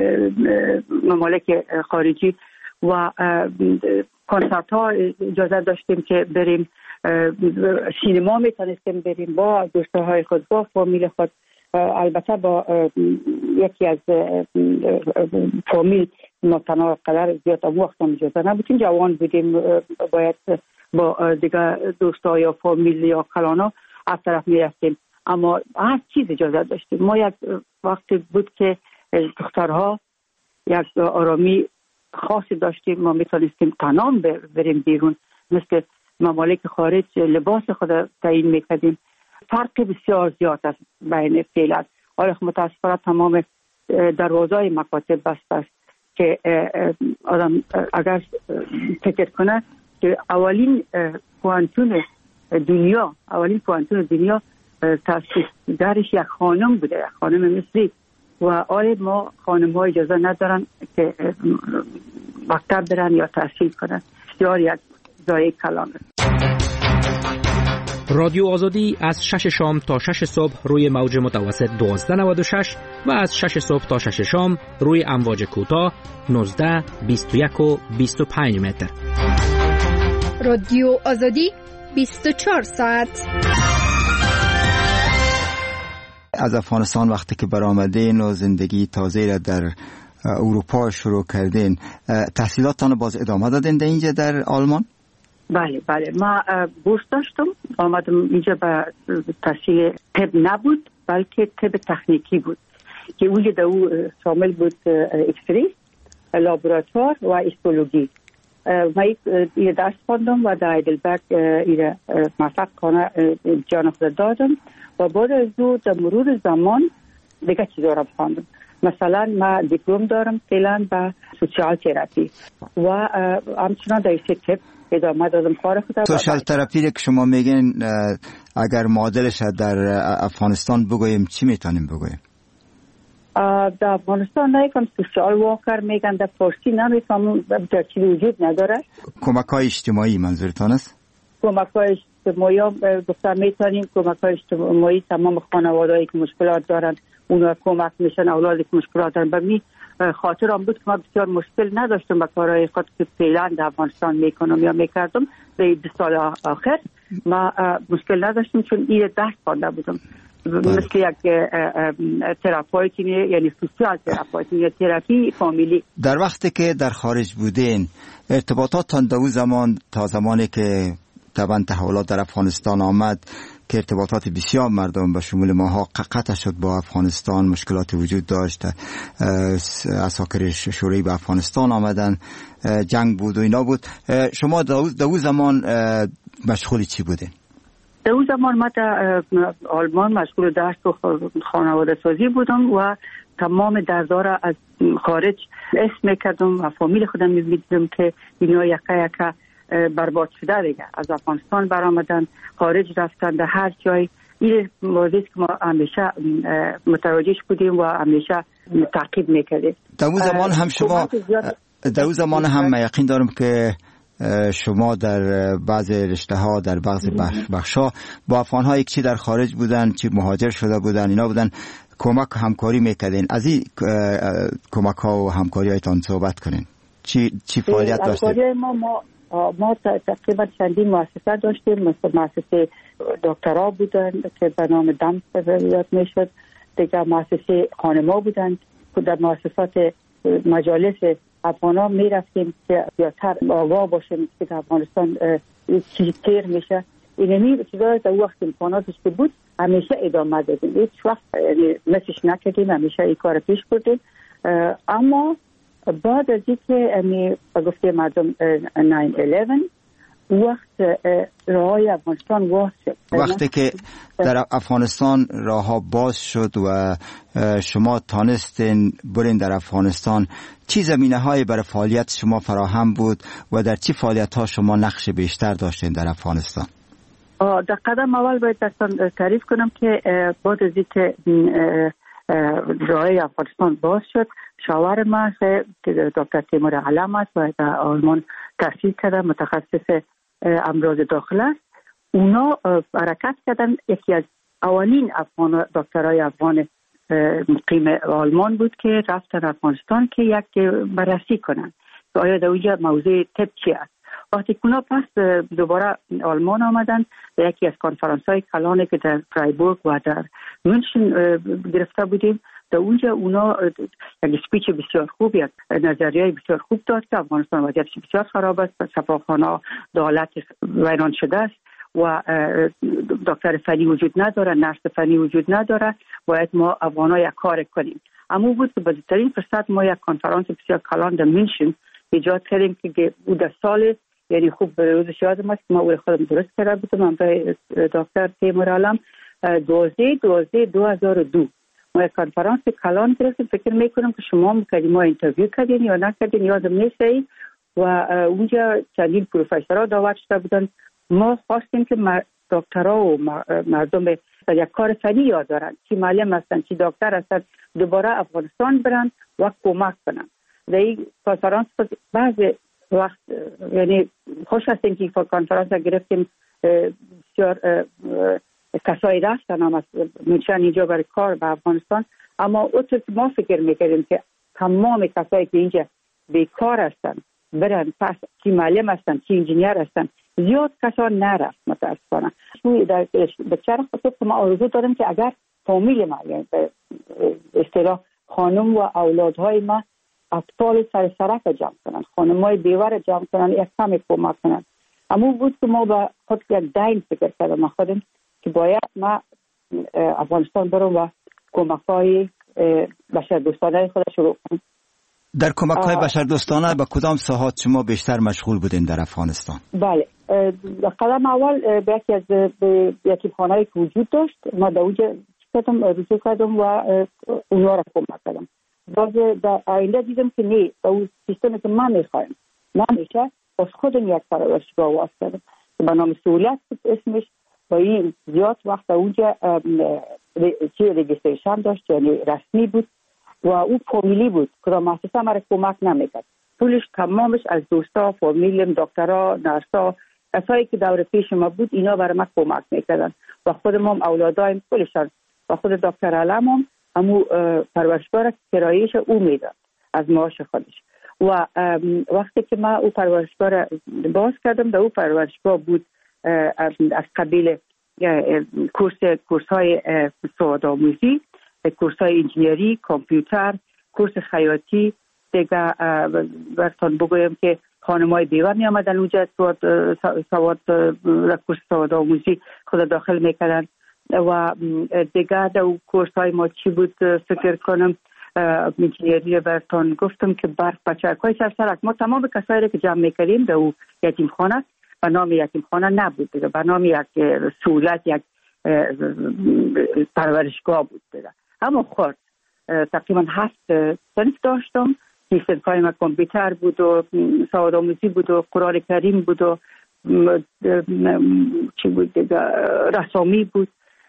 ممالک خارجی و کنسرت ها اجازه داشتیم که بریم، سینما میتونستیم بریم با دوستهای خود، با فامیل خود. البته با یکی از فامیل ما تنها قدر زیاد وقت هم اجازه نبودیم، جوان بودیم، باید با دیگه دوستا یا فامیل یا کلانا از طرف میرفتیم، اما هر چیز اجازه داشتیم. ما یک وقت بود که دخترها یک آرامی خاصی داشتیم، ما میتونستیم تنها بریم بیرون، مثل ممالک خارج لباس خود تعیین میکردیم. فرق بسیار زیاد است بین فعلا. آیا متاسفانه تمام دروازهای مکاتب بسته است که آدم اگر فکر کنه که اولین پوانتون دنیا اولین پوانتون دنیا تاسیس درش یک خانم بوده، یک خانم مصری، و آیا ما خانم ها اجازه ندارن که مکتب برن یا تحصیل کنن. بسیار یک ضایع کلام است. رادیو آزادی از شش شام تا شش صبح روی موج متوسط دوازده نود و شش و از شش صبح تا شش شام روی امواج کوتاه نوزده، بیست و یک و بیست و پنج متر. رادیو آزادی بیست و چهار ساعت. از افغانستان وقتی که برآمدین و زندگی تازه را در اروپا شروع کردین، تحصیلاتتان باز ادامه دادین در اینجا در آلمان؟ بله بله، ما بورس داشتم، آمدم اینجا به تحصیل طب نبود بلکه طب تکنیکی بود که اونجا در او شامل بود اکسری، لابراتوار و هیستولوژی. ما این درس خواندم و در هایدلبرگ این موفق کنه جان خود دادم و بعد از او در مرور زمان دیگه چیزا را خواندم. مثلا ما دیپلم دارم فعلا به سوشال تراپی و همچنان در طب ادامه دادم کار خودم. سوشال تراپی که شما میگین اگر معادلش در افغانستان بگوییم چی میتونیم بگوییم؟ در افغانستان نیکم سوشال واکر میگن، در فارسی نمیفهمم در چی وجود نداره. کمک های اجتماعی منظورتان است؟ کمک های اجتماعی گفتم میتونیم کمک های اجتماعی تمام خانوادهایی که مشکلات دارن اونا کمک میشن، اولادی که مشکلات دارن. به می خاطرم بود که من بسیار مشکل نداشتم با کارهای خود که فعلا در افغانستان میکنم یا میکردم به دو سال آخر ما مشکل نداشتیم چون این درس خوانده بودم. مثل یک تراپایتین یعنی سوسیال تراپایتین یا تراپی فامیلی. در وقتی که در خارج بودین ارتباطاتتان در اون زمان تا زمانی که طبعا تحولات در افغانستان آمد که ارتباطات بسیار مردم به شمول ماها قطع شد با افغانستان، مشکلات وجود داشت، عساکر شوروی به افغانستان آمدن، جنگ بود و اینا بود. شما در اون زمان مشغول چی بودین؟ در اون زمان ما در آلمان مشغول درس و خانواده سازی بودم و تمام درزا از خارج اسم کردم و فامیل خودم می‌دیدم که اینا یکه یکه برباد شده دیگه، از افغانستان برآمدن، خارج رفتن، در هر جای. این موضوعی که ما همیشه متوجهش بودیم و همیشه تعقیب میکردیم. در اون زمان هم شما در اون زمان هم یقین دارم که شما در بعض رشته ها در بعض بخش ها با افغان ها یک چی در خارج بودن، چی مهاجر شده بودن، اینا بودن، کمک همکاری میکردین. از این کمک ها و همکاری هایتان صحبت کنین. چی چی فعالیت داشتید؟ ما ما ما تقریبا چندین مؤسسه داشتیم. مثل مؤسسه دکترا بودن که به نام دم یاد میشد، دیگه مؤسسه خانما بودن که در مؤسسات مجالس افغانا میرفتیم که زیادتر آگاه باشیم که در افغانستان چیزی تیر میشه. اینمی چیزا در وقت امکاناتش که بود همیشه ادامه دادیم، هیچ وقت مثلش نکردیم، همیشه این کار پیش بردیم. اما بعد از اینکه امی گفته مردم ناین الیون وقت راههای افغانستان باز شد، وقتی که در افغانستان راهها باز شد و شما تانستین برین در افغانستان، چی زمینه های برای فعالیت شما فراهم بود و در چی فعالیت ها شما نقش بیشتر داشتین در افغانستان؟ در قدم اول باید دستان تعریف کنم که بعد از اینکه راههای افغانستان باز شد، شاور ما که دکتر تیمور علم است و در آلمان تحصیل کرده، متخصص امراض داخل است. اونا حرکت کردن. یکی از اولین افغان دکترای افغان مقیم آلمان بود که رفتن افغانستان که یک بررسی کنن که آیا در اونجا موضوع طب چی است. وقتی که اونا پس دوباره آلمان آمدن، یکی از کنفرانس های کلانی که در فرایبورگ و در مونشن گرفته بودیم، در اونجا اونا یک سپیچ بسیار خوب، یک نظریه بسیار خوب داد که افغانستان وضعیتش بسیار خراب است، شفاخانه دولت ویران شده است و دکتر فنی وجود نداره، نرس فنی وجود نداره، باید ما افغانا یک کار کنیم. اما بود که بزرگترین فرصت ما یک کنفرانس بسیار کلان در مونشن ایجاد کردیم که او در سال، یعنی خوب به روزش یادم است که ما او خودم درست کرده بودم، من به دکتر تیمور علم دوازده دوازده دو هزار و دو ما یک کنفرانس کلان گرفتیم. فکر میکنم که شما مکردیم، ما اینترویو کردین یا نکردین یادم نیست. و اونجا چندین پروفسورها دعوت شده بودن. ما خواستیم که دکترها و مردم یک کار فنی یاد دارن، چی معلم هستن، چی دکتر هستن، دوباره افغانستان برن و کمک کنن. در این کنفرانس بعض وقت یعنی خوش هستیم که کنفرانس گرفتیم، بسیار کسایی رفتن هم از منشن اینجا برای کار به افغانستان. اما اوطور ما فکر میکردیم که تمام کسایی که اینجا بیکار هستن برن پس، چی معلم هستن، چی انجینیر هستن، زیاد کسا نرفت متاسفانه. در بچه خطور که ما آرزو دارم که اگر فامیل ما، یعنی اصطلاح خانم و اولادهای ما اطفال سر سرک جمع کنن، خانمای بیوه جمع کنن، یک کمی کمک کنن. اما بود که ما با خود یک دین فکر کردم خودم که باید ما افغانستان برم و کمک های بشر دوستانه خود شروع کنم. در کمک های بشر دوستانه با کدام ساحات شما بیشتر مشغول بودین در افغانستان؟ بله، در قدم اول به یکی از یتیمخانه‌ای که وجود داشت ما در اونجا کردم، رجوع کردم و اونها را کمک کردم. باز در آینده دیدم که نه، با اون سیستمی که من میخوایم نمیشه، باز خودم یک پرورشگاه واس کردم به نام سهولت اسمش. با این زیاد وقت اونجا چی رجیستریشن داشت، یعنی رسمی بود و او فامیلی بود که مؤسسه مرا کمک نمیکرد. پولش تمامش از دوستا، فامیلم، دکترها، نرسا، کسایی که دور پیش ما بود، اینا برای ما کمک میکردن و خودم هم اولادایم کلشان و خود دکتر علم هم همو پرورشگاه کرایهش او میداد از معاش خودش. و وقتی که ما او پرورشگاه باز کردم، در او پرورشگاه بود از قبیل کورس کورس های سوادآموزی، کورس های انجینری، کامپیوتر، کورس خیاطی. دیگه براتون بگویم که خانمای بیوه می آمدن اونجا سواد سواد کورس سوادآموزی خود داخل میکردن. و دیگه در کورس های ما چی بود فکر کنم انجینری براتون گفتم که برق بچه‌های سرسرک. ما تمام کسایی که جمع میکردیم در یتیم خانه به نام یتیم خانه نبود دیگه، به نام یک سهولت، یک پرورشگاه بود دیگه. اما خورد تقریبا هفت صنف داشتم. این صنف های ما کامپیوتر بود و سوادآموزی بود و قرآن کریم بود و چی بود دیگه، رسامی بود.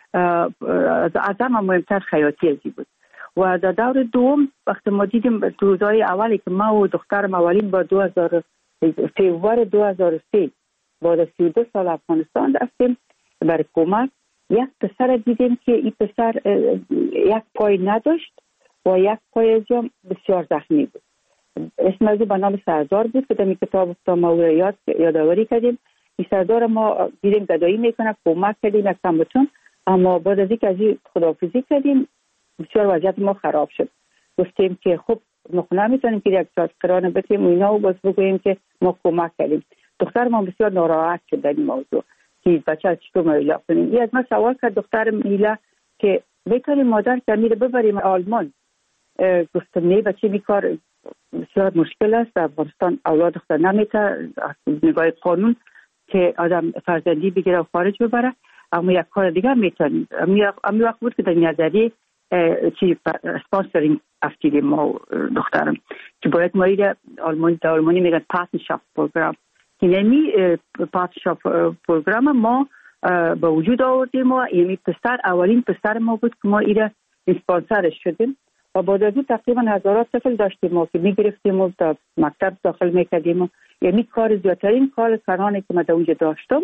از همه مهمتر خیاطی ازی بود. و در دور دوم وقتی ما دیدیم روزهای اولی که ما و دخترم اولین با دو هزار فوریه دو هزار و سه بعد از سی و دو سال افغانستان رفتیم برای کمک، یک پسر دیدیم که این پسر یک پای نداشت و یک پای از هم بسیار زخمی بود. اسم از به نام سردار بود که در این کتاب ما او را یاد یادآوری کردیم. این سردار ما دیدیم گدایی میکنه، کمک کردیم یک کمتون، اما بعد از اینکه از این خداحافظی کردیم بسیار وضعیت ما خراب شد. گفتیم که خب ما نمیتونیم که یک ساعت قرآن بتیم و اینا و باز بگوییم که ما کمک کردیم. دختر ما بسیار ناراحت شد در این موضوع که بچه چطور ما ایلا کنیم. این از ما سوال کرد دخترم ایلا که بکنیم مادر که میره ببریم آلمان. گفتم نه بچه بیکار بسیار مشکل است، در افغانستان اولاد دختر نمیتونه از نگاه قانون که آدم فرزندی بگیره و خارج ببره، اما یک کار دیگه میتونیم. امی وقت بود که در نظری چی اسپانسرینگ افتیدیم ما دخترم که باید ما ایره آلمانی در آلمانی میگن پارتنرشاپ پروگرام که نمی پارتنرشاپ پروگرام ما به وجود آوردیم و یعنی پسر اولین پسر ما بود که ما ایره اسپانسرش شدیم و بعد از اون تقریبا هزارات طفل داشتیم ما که میگرفتیم و در مکتب داخل میکردیم. یعنی کار زیادترین کار کارانی که ما در اونجا داشتم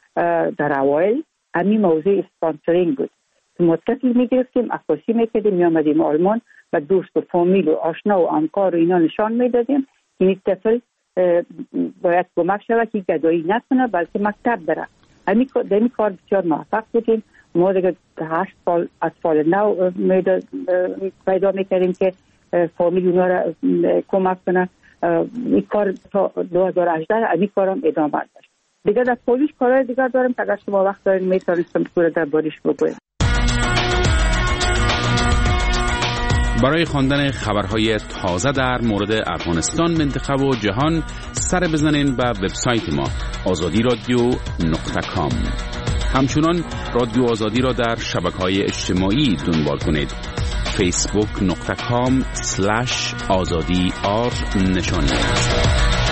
در اوایل همین موضوع اسپانسرینگ بود. ما طفل میگرفتیم، عکاسی میکردیم، میامدیم آلمان و دوست و فامیل و آشنا و همکار و اینا نشان میدادیم که این طفل باید کمک شود که گدایی نکنه بلکه مکتب بره. همین در این کار بسیار موفق بودیم. ما دیگه هشت سال اطفال نو پیدا میکردیم که فامیل اونا را کمک کنه. این کار تا دو هزار و هجده این کارم ادامه داشت. دیگه در پولیش کارهای دیگر دارم که اگر شما وقت دارین میتونستم پورا در باریش بگویم. برای خواندن خبرهای تازه در مورد افغانستان، منطقه و جهان سر بزنین به وبسایت ما آزادی رادیو نقطه کام. همچنان رادیو آزادی را در شبکه‌های اجتماعی دنبال کنید. فیسبوک نقطه کام سلش آزادی آر نشانی است.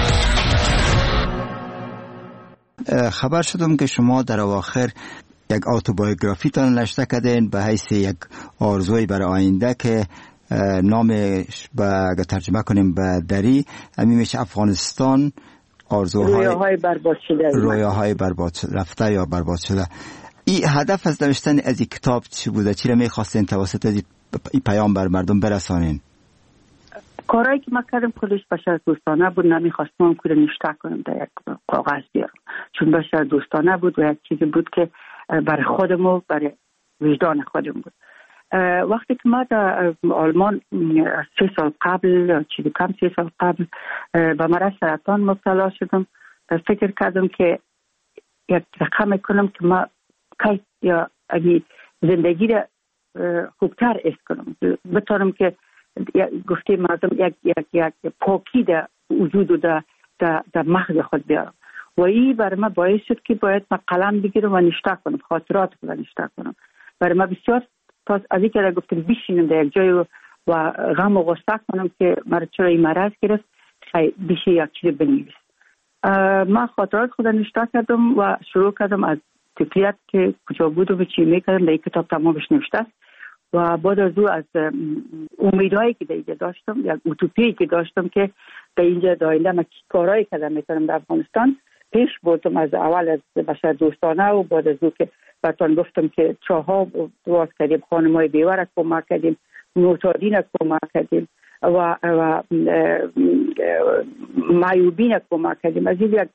خبر شدم که شما در اواخر یک اتوبیوگرافی تان نوشته کردین به حیث یک آرزوی برای آینده که نامش به اگر ترجمه کنیم به دری همین میشه افغانستان آرزوهای رویاهای برباد شده رویاهای برباد شده رفته یا برباد شده. این هدف از نوشتن از این کتاب چی بوده؟ چی را میخواستین توسط از این پیام بر مردم برسانین؟ کارهایی که من کردم کلش بشر دوستانه بود، نمیخواستم که نوشته کنم در یک کاغذ بیارم چون بشر دوستانه بود و یک چیزی بود که برای خودم و برای وجدان خودم بود. وقتی که ما در آلمان سه سال قبل چیزی کم سه سال قبل به مرض سرطان مبتلا شدم، فکر کردم که یک رقم کنم که ما کیف یا زندگی را خوبتر است کنم، بتونم که گفته مردم یک یک یک پاکی در وجود و در در مغز خود بیارم و این برای من باعث شد که باید من قلم بگیرم و نوشته کنم، خاطرات رو نوشته کنم. برای من بسیار پس از اینکه را گفتم بشینم در یک جای و, و غم و غصه کنم که مرا چرا این مرض گرفت، خیلی بیشه یک چیز بنویس. من خاطرات خود نوشته کردم و شروع کردم از طفلیت که کجا بودم و چی میکردم در این کتاب تمامش نوشته است و بعد از او از امیدهایی که در اینجا داشتم، یک اوتوپیایی که داشتم که در اینجا دایله من کارهایی کردم میتونم در افغانستان پیش بردم. از اول از بشر دوستانه و بعد از او که براتون گفتم که چاها دواز کردیم، خانمای بیوه را کمک کردیم، معتادین را کمک کردیم و, و معیوبین را کمک کردیم. از این یک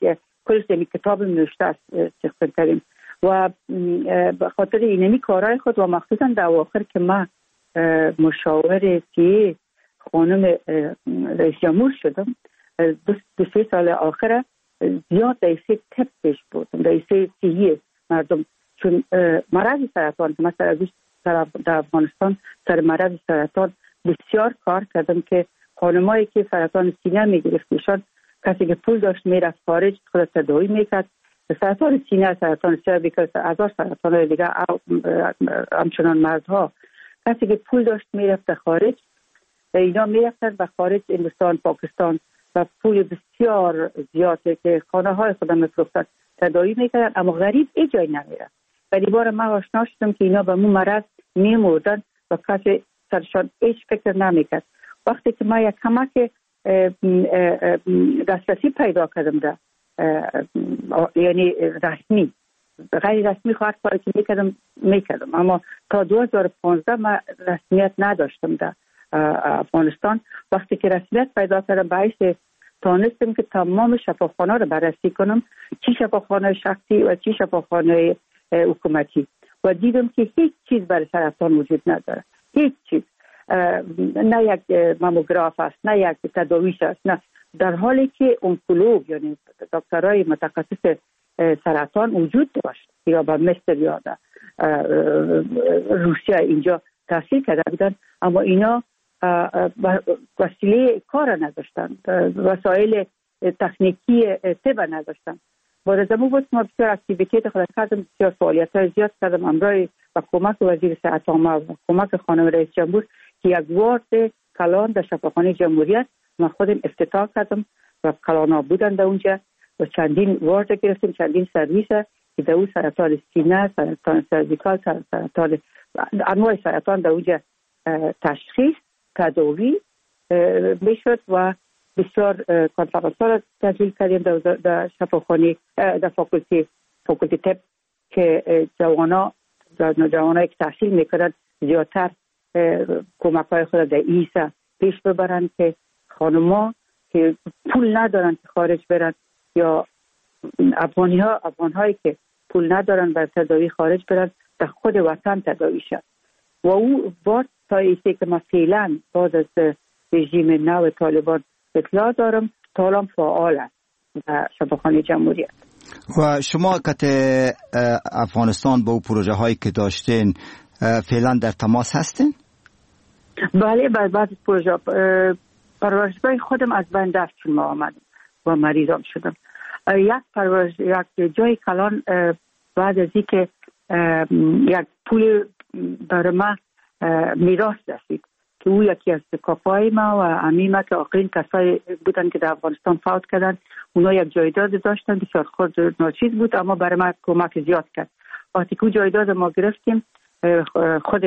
کل یعنی کتاب نوشته است شیخ کریم و به خاطر اینمی کارهای خود و مخصوصا در آخر که ما مشاور سی خانم رئیس جمهور شدم دو, دو سه سال آخر زیاد رئیس تپ پیش بودم رئیس سیه مردم چون مرض سرطان که مثلا در افغانستان سر مرض سرطان بسیار کار کردم که خانمایی که سرطان سینه میگرفتشان کسی که پول داشت میرفت خارج خود تداوی میکرد سرطان سینه سرطان سرویکال هزار سرطان دیگه همچنان مردها کسی که پول داشت میرفت خارج اینا میرفتن و خارج هندوستان پاکستان و پول بسیار زیاده که خانه های خودم میفروختن تداوی میکردن اما غریب ای جای نمیرفت ولی بار ما آشنا شدم که اینا به مو مرض میمردن و کسی سرشان هیچ فکر نمیکرد وقتی که ما یک کمک دسترسی پیدا کردم ده یعنی رسمی غیر رسمی خواهد کاری که میکردم میکردم اما تا دو هزار و پانزده ما رسمیت نداشتم در افغانستان وقتی که رسمیت پیدا کردم باعث تانستم که تمام شفاخانه رو بررسی کنم چی شفاخانه شخصی و چی شفاخانه حکومتی و دیدم که هیچ چیز برای سرطان وجود نداره هیچ چیز نه یک ماموگراف است نه یک تداویش است نه در حالی که اونکولوگ یعنی دکترای متخصص سرطان وجود داشت یا با مصر یا روسیه اینجا تحصیل کرده بودن اما اینا وسیله کار نداشتن وسایل تکنیکی طب نداشتن بعد از امو بود ما بسیار اکتیویتیت خود کردم بسیار فعالیت های زیاد کردم امرای و کمک وزیر صحت عامه و کمک خانم رئیس جمهور که یک وارد کلان در شفاخانه جمهوریت ما خودم افتتاح کردم و کلانا بودن در اونجا و چندین وارد گرفتیم چندین سرویس که در اون سرطان سینه سرطان سرویکال سرطان انواع سرطان در اونجا تشخیص تداوی میشد و بسیار کنفرانس‌ها را تشکیل کردیم در شفاخانه در فاکولتی فاکولتی طب که جوانا جوانایی که تحصیل میکنند زیادتر کمک‌های خود در ایسا پیش ببرند که خانم‌ها که پول ندارن که خارج برن یا افغانی ها افغان هایی که پول ندارن بر تداوی خارج برن در خود وطن تداوی شد و او بار تا ایسته که ما فعلا بعد از رژیم نو طالبان اطلاع دارم تا فعال است در شفاخانه جمهوریت. و شما که افغانستان با او پروژه هایی که داشتین فعلا در تماس هستین؟ بله بعد بعد پروژه پرورشگاه خودم از بین دست چون ما آمدم و مریضم شدم یک پرورش یک جای کلان بعد از اینکه یک پول برای ما میراث رسید که او یکی از کاکای ما و عمی ما که آخرین کسایی بودن که در افغانستان فوت کردن اونا یک جایداد داشتن بسیار خود ناچیز بود اما برای ما کمک زیاد کرد وقتی که جایداد ما گرفتیم خود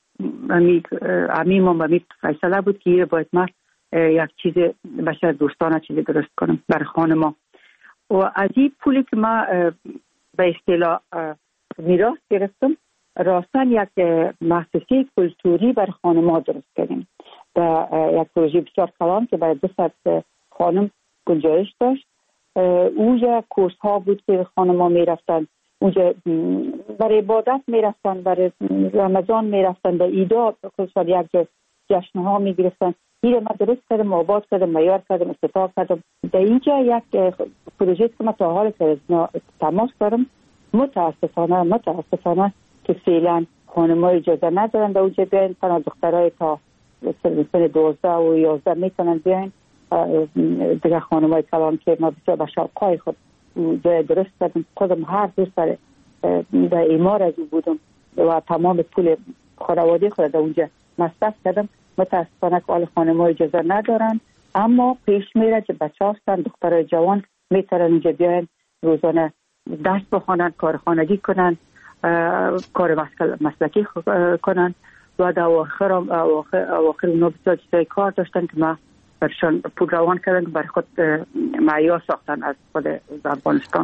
عمی ما و می فیصله بود که باید ما یک چیز بشر دوستانه چیزی درست کنم برای خانه ما و از این پولی که ما به اصطلاح میراث گرفتم راستن یک مؤسسه کلتوری برای خانه ما درست کردیم و یک پروژه بسیار کلان که برای دو صد خانم گنجایش داشت اونجا کورس ها بود که خانه ما میرفتن اونجا برای عبادت میرفتن برای رمضان میرفتن به ایدا خصوصا یک جشن ها میگرفتن این ما درست کردم آباد کردم معیار کردم افتتاح کردم در اینجا یک پروژه که ما تا حال که تماس دارم متاسفانه متاسفانه که فعلا خانم‌ها اجازه ندارن در اونجا بیاین تنها دخترای تا سن دوازده و یازده میتونن بیاین دیگه خانم‌های کلان که ما بسیار به شوقای خود جای درست کردم خودم هر دو سر در ایمار از او بودم و تمام پول خانواده خود در اونجا مصرف کردم متاسفانه که آل خانم‌ها اجازه ندارن اما پیش میره که بچه هستن دخترای جوان میتونن اونجا بیاین روزانه درس بخونن کار خانگی کنن کار مسلکی کنن و در آخر آخر اونا بسیار چیزای کار داشتن که ما برشان پول روان کردن که بر خود معیار ساختن از خود افغانستان.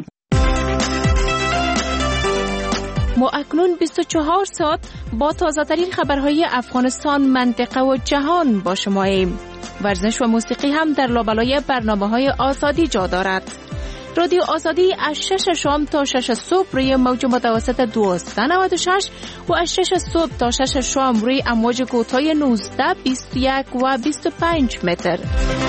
ما اکنون بیست و چهار ساعت با تازه‌ترین خبرهای افغانستان، منطقه و جهان با شماییم. ورزش و موسیقی هم در لابلای برنامه‌های آزادی جا دارد. رادیو آزادی از شش شام تا شش صبح روی موج متوسط دویست و نود و شش و از شش صبح تا شش شام روی امواج کوتاه نوزده، بیست و یک و بیست و پنج متر.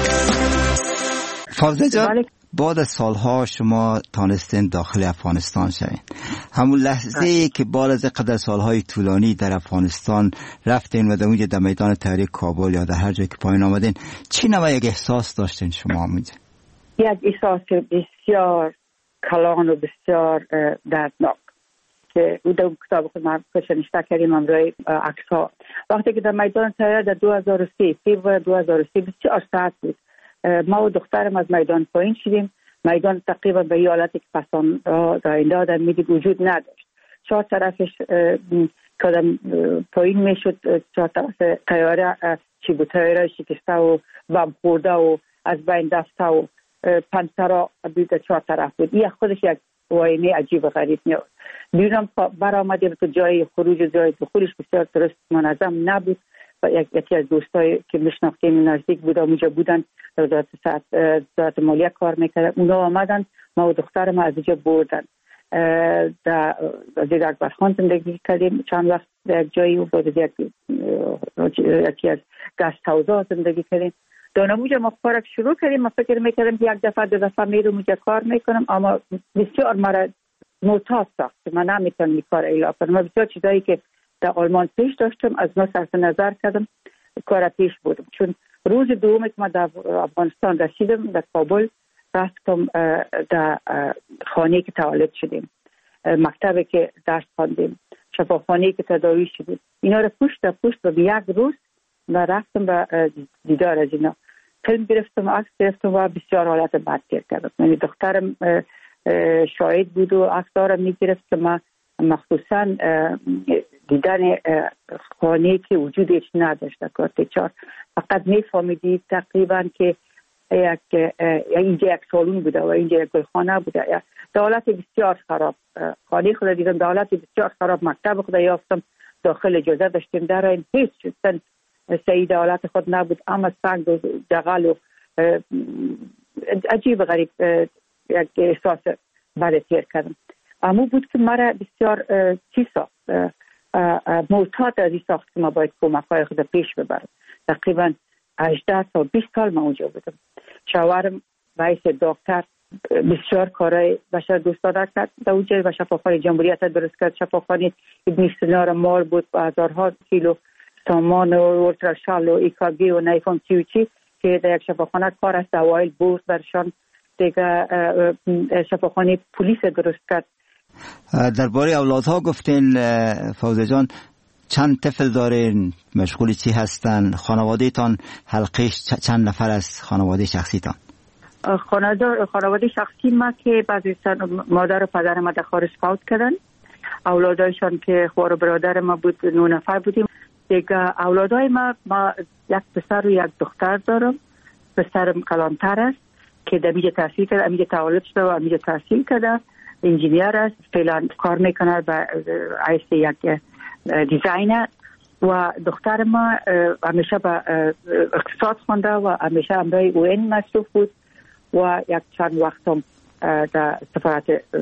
فاضله جان، بعد از سالها شما تانستین داخل افغانستان شوین. همون لحظه ای که بعد از قدر سالهای طولانی در افغانستان رفتین و در اونجا در میدان تحریک کابل یا در هر جای که پایین آمدین، چی نوع یک احساس داشتین شما اونجا؟ یک احساس بسیار کلان و بسیار دردناک که او در کتاب خود ما نشته کردیم امروی عکس ها. وقتی که در میدان تحریک در دو هزار و سه فیبر دو هزار و سه بسیار ساعت بود، ما و دخترم از میدان پایین شدیم. میدان تقریبا به این حالتی که پسان در اینجا در میدید وجود نداشت. چهار طرفش کدام پایین میشد، چهار طرف قیاره چیبوتایره شکسته و بم خورده و از بین دسته و پنسرا بیده چهار طرف بود. این خودش یک واینه عجیب و غریب میاد. بیرون برآمدیم تو جای خروج و جای دخولش بسیار درست منظم نبود. و یکی از دوستایی که میشناختیم نزدیک بود اونجا بودن، در وزارت وزارت مالیه کار میکردن، اونا آمدن ما و دخترم از اینجا بردن. در وزیر اکبرخان زندگی کردیم چند وقت در یک جایی و بعد یک یکی از گست هاوزها زندگی کردیم. در اونجا ما کارک شروع کردیم. ما فکر میکردم یک دفعه دو دفعه میرم اونجا کار میکنم، اما بسیار مرا معتاد ساخت. من نمیتونم این کار اجرا کنم. من بسیار چیزایی که در آلمان پیش داشتم از ما صرف نظر کردم، کار پیش بودم. چون روز دوم که ما در افغانستان رسیدم در کابل، رفتم در خانه که تولد شدیم، مکتبی که درس خواندیم، شفاخانه که تداوی شدیم، اینا رو پشت در پشت و یک روز و رفتم به دیدار از اینا. فیلم گرفتم، عکس گرفتم و بسیار حالت بد گیر کردم. یعنی دخترم شاهد بود و عکس‌ها رو میگرفت که ما مخصوصا دیدن خانه که وجودش نداشت کارت چار، فقط میفهمیدی تقریبا که یک اینجا یک سالون بوده و اینجا یک گلخانه بوده. دولت بسیار خراب، خانه خود دیدم دولت بسیار خراب. مکتب خود یافتم داخل اجازه داشتیم در این هیچ چیز سعید دولت خود نبود، اما سنگ و جغل و عجیب غریب یک احساس بد تیر کردم. اما بود که مرا بسیار چی ساخت، معتاد از این ساخت که ما باید کمک های خود پیش ببرم. تقریبا هجده تا بیست سال ما اونجا بودم. شوهرم باعث دکتر بسیار کارهای بشر دوستانه کرد در اونجا و شفاخانه جمهوریت درست کرد. شفاخانه ابن سینا را مال بود با هزارها کیلو سامان و اولتراشال و ایکاگی و نیفون چی و چی که در یک شفاخانه کار است. اوایل برد برشان دیگه شفاخانه پلیس درست کرد. درباره اولادها گفتین فوزه جان، چند طفل دارین؟ مشغول چی هستن؟ خانواده تان حلقه چند نفر از خانواده شخصی تان؟ خانواده شخصی ما که بعضی مادر و پدر ما در خارج فوت کردن. اولادایشان که خوار برادر ما بود نه نفر بودیم. دیگه اولادای ما ما یک پسر و یک دختر دارم. پسرم کلانتر است که در میجه تحصیل کرده، امیجه تولد شده و امیجه تحصیل کرده، انجینیر است، فعلا کار میکنه به عیس یک دیزاینر. و دختر ما همیشه به اقتصاد خونده و همیشه امرای او این مصروف بود و یک چند وقت هم در سفارت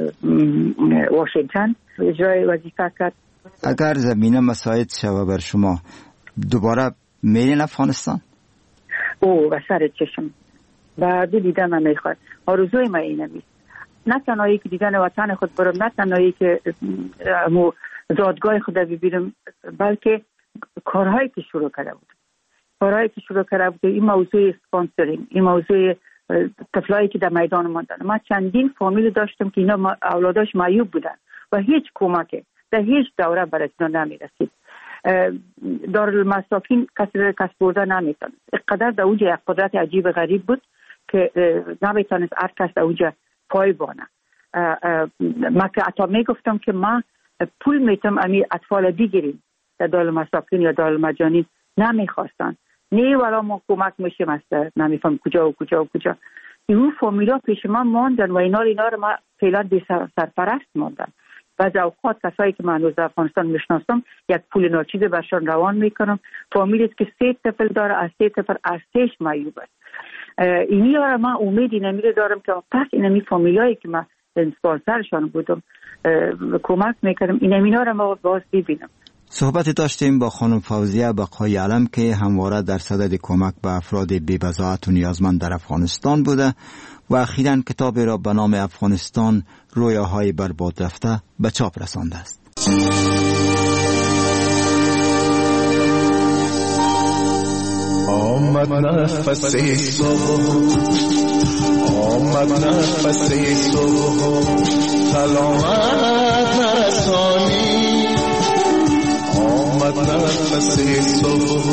واشنگتن اجرای وظیفه کرد. اگر زمینه مساعد شود بر شما دوباره میرین افغانستان؟ او و سر چشم و دو دیدن من میخواد. آرزوی ما اینه میست، نه تنهایی که دیدن وطن خود برم، نه تنهایی که زادگاه خود ببینم، بلکه کارهایی که شروع کرده بود کارهایی که شروع کرده بود این موضوع اسپانسرینگ، این موضوع طفلایی که در میدان ماندن. ما چندین فامیل داشتم که اینا اولاداش معیوب بودن و هیچ کمکی در هیچ دوره برای اینا نمیرسید. دارالمساکین کسی کس برده نمیتونست. اقدر در اونجا یک قدرت عجیب غریب بود که نمیتونست هر کس در اونجا پای بانه. ما که اتا میگفتم که ما پول میتونم امی اطفال دیگریم در دارالمساکین یا دارالمجانین نمیخواستن. نه ولی ما کمک میشیم است نمیفهم کجا و کجا و کجا. این فامیلا پیش ما ماندن و اینا اینا رو ما فعلا بی سرپرست ماندن. بعض اوقات کسایی که من در افغانستان میشناسم یک پول ناچیزه برشان روان میکنم. فامیلی که سه طفل داره، از سه طفل از سهش معیوب است. اینی ها من امید اینمی رو دارم که پس اینمی فامیلایی که من سپانسرشان بودم کمک میکردم اینمی ها رو ما باز ببینم. صحبت داشتیم با خانم فوزیه بقای علم که همواره در صدد کمک به افراد بی‌بضاعت و نیازمند در افغانستان بوده و اخیراً کتابی را به نام افغانستان رویاهای برباد رفته به چاپ رسانده است. آمد نفس صبح، آمد نفس صبح، سلامت نرسانی. آمد نفس صبح،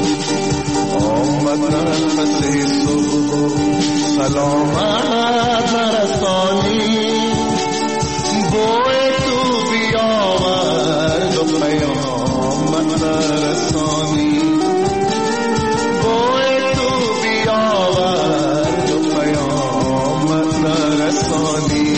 آمد نفس صبح، سلامت نرسانی. بوی تو بیاورد و پیامت نرسانی. بوی تو بیاورد و پیامت نرسانی.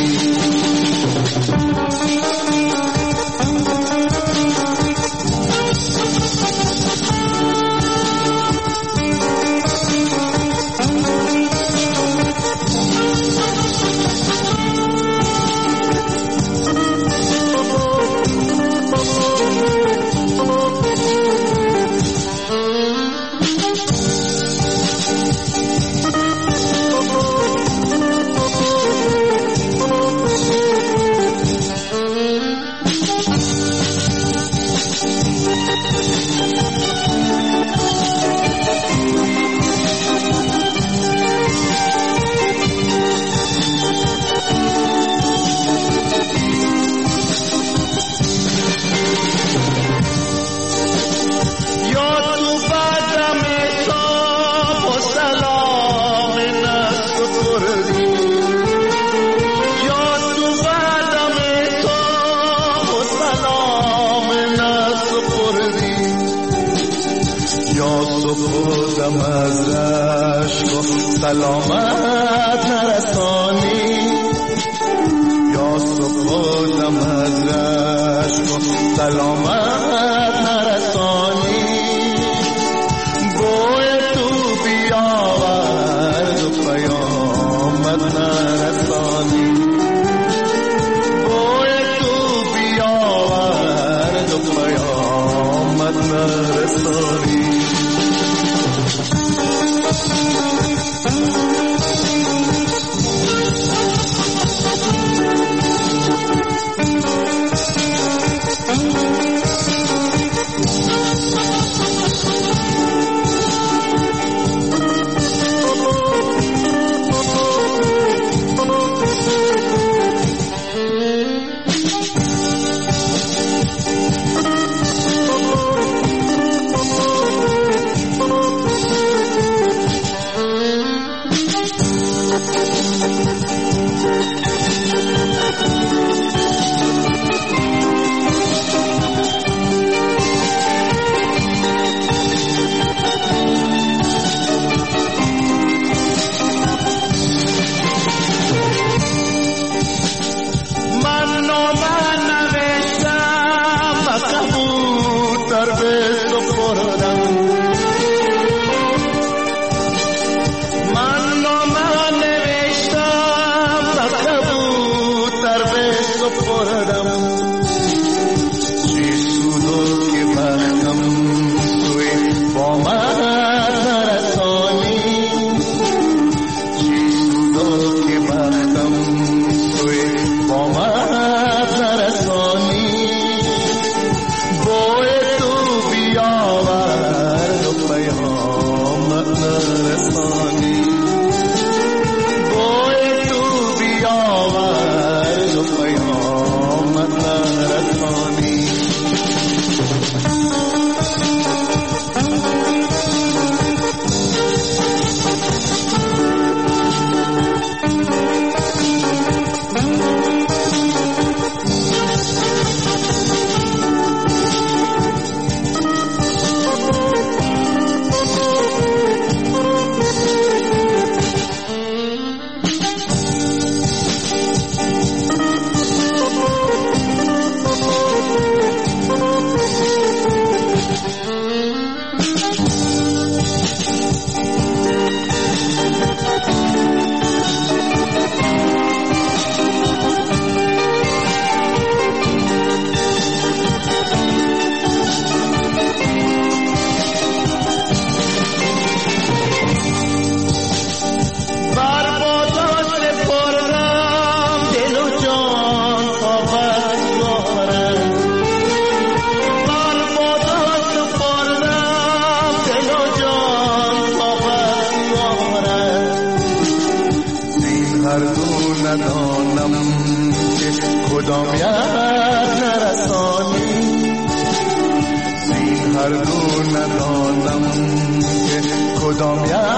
سلامت نرسانی. یا سپردم از رشک و سلامت نرسانی. بوی تو بیاورد و پیامت نرسانی. بوی تو بیاورد و پیامت نرسانی. هر دو ندانم که کدام یک